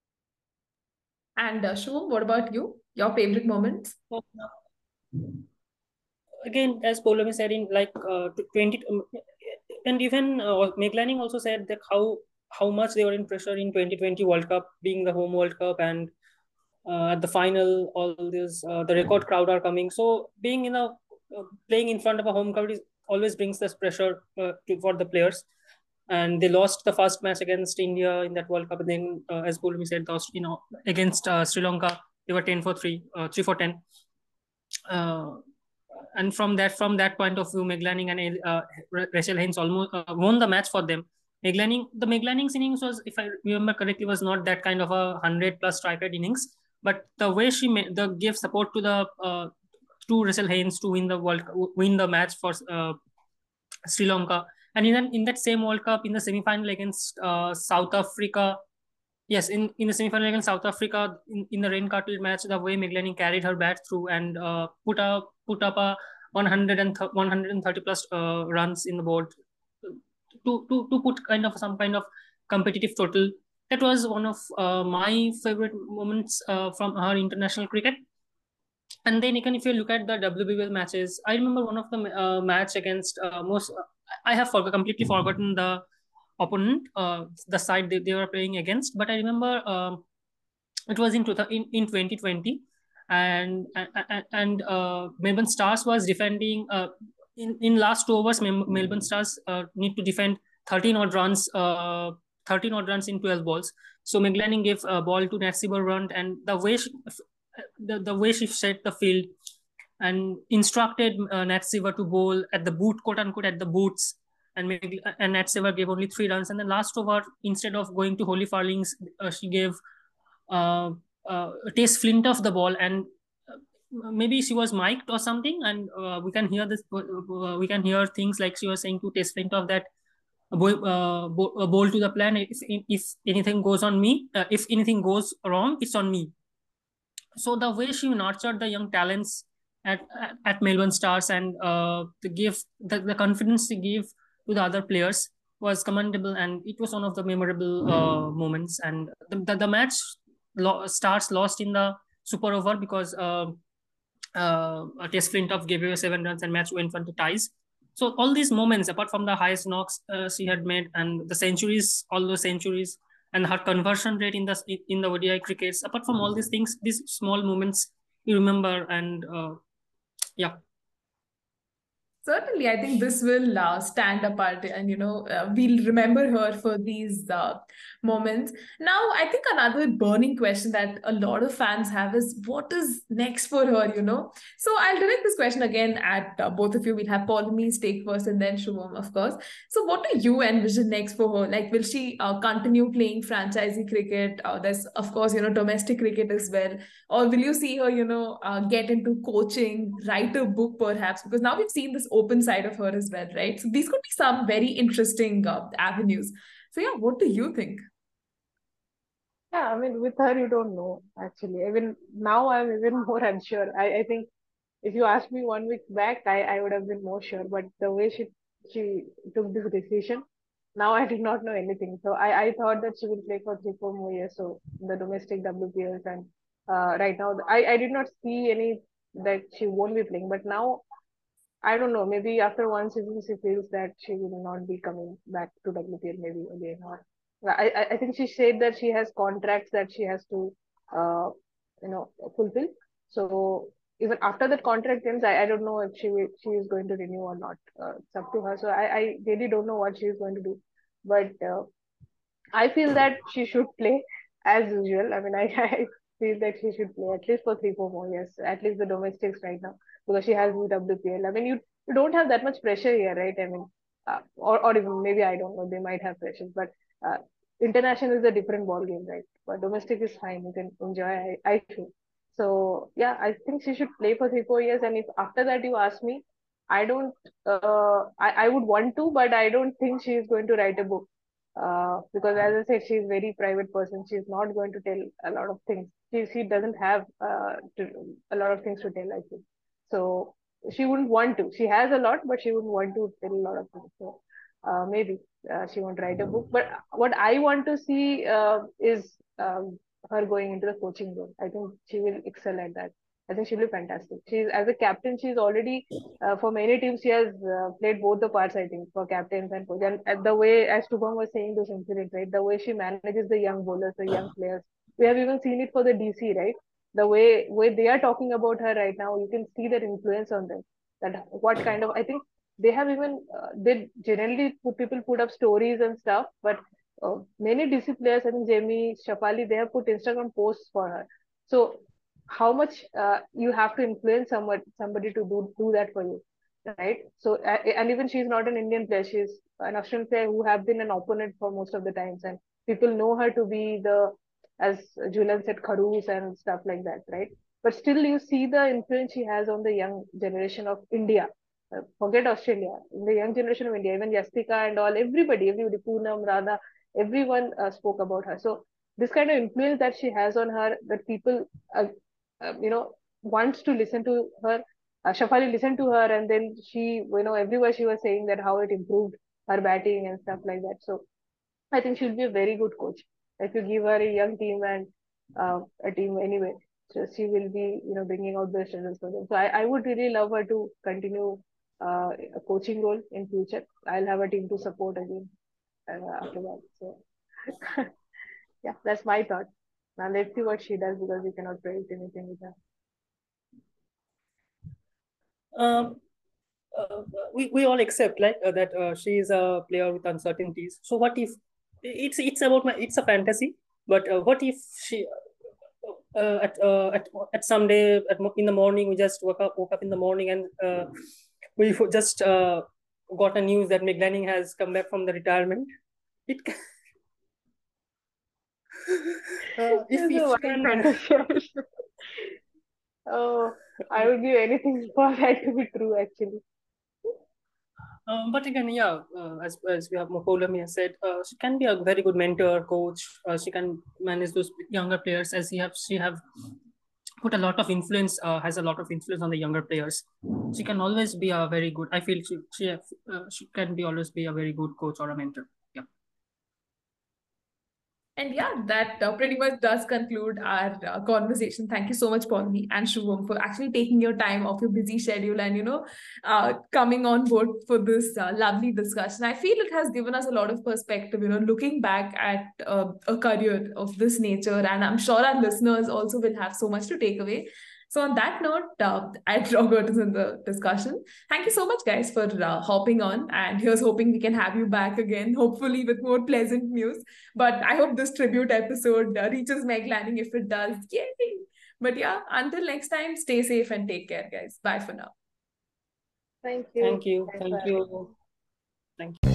And uh, Shubham, what about you? Your favorite moments? So, again, as Paulomi said, in like uh, twenty, um, and even uh, Meg Lanning also said that how how much they were in pressure in twenty twenty World Cup, being the home World Cup, and uh, at the final, all this uh, the record crowd are coming. So being in a uh, playing in front of a home crowd is always brings this pressure uh, to, for the players. And they lost the first match against India in that World Cup. And then, uh, as Paulomi said, the, you know, against uh, Sri Lanka, they were ten for three, uh, three for ten. Uh, and from that from that point of view, Meg Lanning and uh, Rachel Haynes almost uh, won the match for them. Meg Lanning, the Meg Lanning's innings was, if I remember correctly, was not that kind of a hundred plus strike rate innings, but the way she made, the gave support to the uh, to Rachel Haynes to win the world win the match for uh, Sri Lanka, And in that, in that same World Cup, in the semi-final against uh, South Africa, yes, in, in the semi-final against South Africa, in, in the rain cartridge match, the way Meg Lanning carried her bat through and uh, put up put up a one hundred and one hundred thirty plus uh, runs in the board to, to to put kind of some kind of competitive total. That was one of uh, my favorite moments uh, from her international cricket. And then again, if you look at the W B L matches, I remember one of the uh, match against uh, most. I have forgot, completely forgotten the opponent, uh, the side they, they were playing against. But I remember um, it was in, in in twenty twenty, and and, and uh, Melbourne Stars was defending. Uh, in in last two overs, Melbourne Stars uh, need to defend thirteen odd runs. Uh, thirteen odd runs in twelve balls. So Meg Lanning gave a ball to Nancy Brunt, and the way she, the, the way she set the field and instructed uh, Nat Seaver to bowl at the boot, quote unquote, at the boots. And, Meg, and Nat Seaver gave only three runs. And then last over, instead of going to Holly Farlings, uh, she gave uh, uh, Tess Flintoff the ball, and uh, maybe she was mic'd or something. And uh, we can hear this. Uh, we can hear things like she was saying to Tess Flintoff that a bowl, uh, bowl, bowl to the plan. If, if anything goes on me, uh, if anything goes wrong, it's on me. So the way she nurtured the young talents at at, at Melbourne Stars and uh, the give the, the confidence she gave to the other players was commendable, and it was one of the memorable uh, moments. And the, the, the match lo- Stars lost in the super over because uh, uh, Tess Flintoff gave away seven runs and match went on to ties. So all these moments, apart from the highest knocks uh, she had made and the centuries, all those centuries, and her conversion rate in the in the O D I crickets, apart from all these things, these small moments you remember, and uh, yeah. Certainly, I think this will uh, stand apart, and you know, uh, we'll remember her for these uh, moments. Now, I think another burning question that a lot of fans have is what is next for her, you know? So, I'll direct this question again at uh, both of you. We'll have Pauline take first and then Shubham, of course. So, what do you envision next for her? Like, will she uh, continue playing franchisee cricket? Uh, there's, of course, you know, domestic cricket as well. Or will you see her, you know, uh, get into coaching, write a book perhaps? Because now we've seen this open side of her as well, right? So these could be some very interesting uh, avenues. So yeah, what do you think? Yeah, I mean, with her, you don't know actually. Even now, I'm even more unsure. I, I think if you asked me one week back, I, I would have been more sure. But the way she she took this decision, now I did not know anything. So I, I thought that she will play for three, four more years. So the domestic W P Ls and uh, right now, I, I did not see any that she won't be playing. But now I don't know. Maybe after one season, she feels that she will not be coming back to W P L maybe again. Or I, I I think she said that she has contracts that she has to, uh, you know, fulfill. So even after that contract ends, I, I don't know if she will, she is going to renew or not. Uh, it's up to her. So I, I really don't know what she is going to do. But uh, I feel that she should play as usual. I mean, I, I feel that she should play at least for three, four more years, at least the domestics right now, because she has the W P L. I mean, you, you don't have that much pressure here, right? I mean, uh, or, or even maybe I don't know, they might have pressure, but uh, international is a different ball game, right? But domestic is fine, you can enjoy, I, I feel. So, yeah, I think she should play for three, four years. And if after that you ask me, I don't, uh, I, I would want to, but I don't think she is going to write a book uh, because as I said, she's very private person. She's not going to tell a lot of things. She she doesn't have uh, to, a lot of things to tell. I think so. She wouldn't want to. She has a lot, but she wouldn't want to tell a lot of things. So uh, maybe uh, she won't write a book. But what I want to see uh, is um, her going into the coaching role. I think she will excel at that. I think she'll be fantastic. She's as a captain. She's already uh, for many teams, she has uh, played both the parts, I think, for captains and coach. And, and the way, as Shubham was saying, those incidents, right? The way she manages the young bowlers, the young players. We have even seen it for the D C, right? The way way they are talking about her right now, you can see that influence on them. That what kind of, I think they have even, uh, they generally put, people put up stories and stuff, but uh, many D C players, I think Jamie, Shafali, they have put Instagram posts for her. So how much uh, you have to influence someone somebody to do do that for you, right? So uh, and even she's not an Indian player, she's an Australian player who have been an opponent for most of the times, and people know her to be the, as Julian said, kharoos and stuff like that, right? But still you see the influence she has on the young generation of India. uh, forget Australia, in the young generation of India, even Yastika and all, everybody, everybody, Poonam, Radha, everyone uh, spoke about her. So this kind of influence that she has on her, that people, uh, uh, you know, wants to listen to her. Uh, Shafali listened to her, and then she, you know, everywhere she was saying that how it improved her batting and stuff like that. So I think she'll be a very good coach. If you give her a young team and uh, a team anyway, so she will be, you know, bringing out the results for them. So I, I would really love her to continue uh, a coaching role in future. I'll have a team to support again uh, after that. So yeah, that's my thought. Now let's see what she does because we cannot predict anything with her. Um, uh, we, we all accept like uh, that uh, she is a player with uncertainties. So what if it's it's about my it's a fantasy, but uh, what if she uh, at uh, at at some day at, in the morning we just woke up woke up in the morning and uh, we just uh, got a news that Meg Lanning has come back from the retirement. It uh, if This is a if she wild can. fantasy. Oh, I would give anything for that to be true, actually. Um, but again, yeah, uh, as, as we have Mokolami has said, uh, she can be a very good mentor, coach. Uh, she can manage those younger players as she have she have put a lot of influence, uh, has a lot of influence on the younger players. She can always be a very good. I feel she she have, uh, she can be always be a very good coach or a mentor. Yeah. And yeah, that uh, pretty much does conclude our uh, conversation. Thank you so much, Pawnee and Shubham, for actually taking your time off your busy schedule and, you know, uh, coming on board for this uh, lovely discussion. I feel it has given us a lot of perspective, you know, looking back at uh, a career of this nature. And I'm sure our listeners also will have so much to take away. So on that note, uh, I draw curtains in the discussion. Thank you so much, guys, for uh, hopping on. And here's hoping we can have you back again, hopefully with more pleasant news. But I hope this tribute episode uh, reaches Meg Lanning. If it does, yay! But yeah, until next time, stay safe and take care, guys. Bye for now. Thank you. Thank you. Thanks Thank for you. Thank you.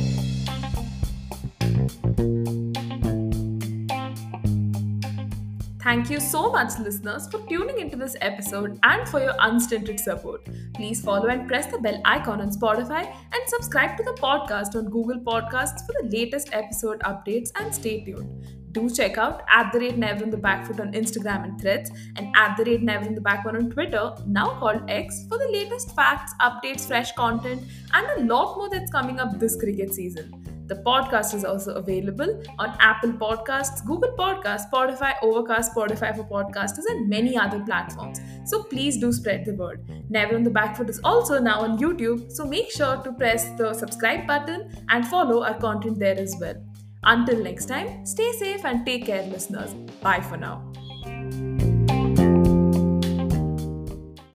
Thank you so much, listeners, for tuning into this episode and for your unstinted support. Please follow and press the bell icon on Spotify and subscribe to the podcast on Google Podcasts for the latest episode updates and stay tuned. Do check out at the rate Never in the Backfoot on Instagram and Threads and at the rate Never in the Backfoot on Twitter, now called X, for the latest facts, updates, fresh content, and a lot more that's coming up this cricket season. The podcast is also available on Apple Podcasts, Google Podcasts, Spotify, Overcast, Spotify for Podcasters, and many other platforms. So please do spread the word. Never on the Back Foot is also now on YouTube, so make sure to press the subscribe button and follow our content there as well. Until next time, stay safe and take care, listeners. Bye for now.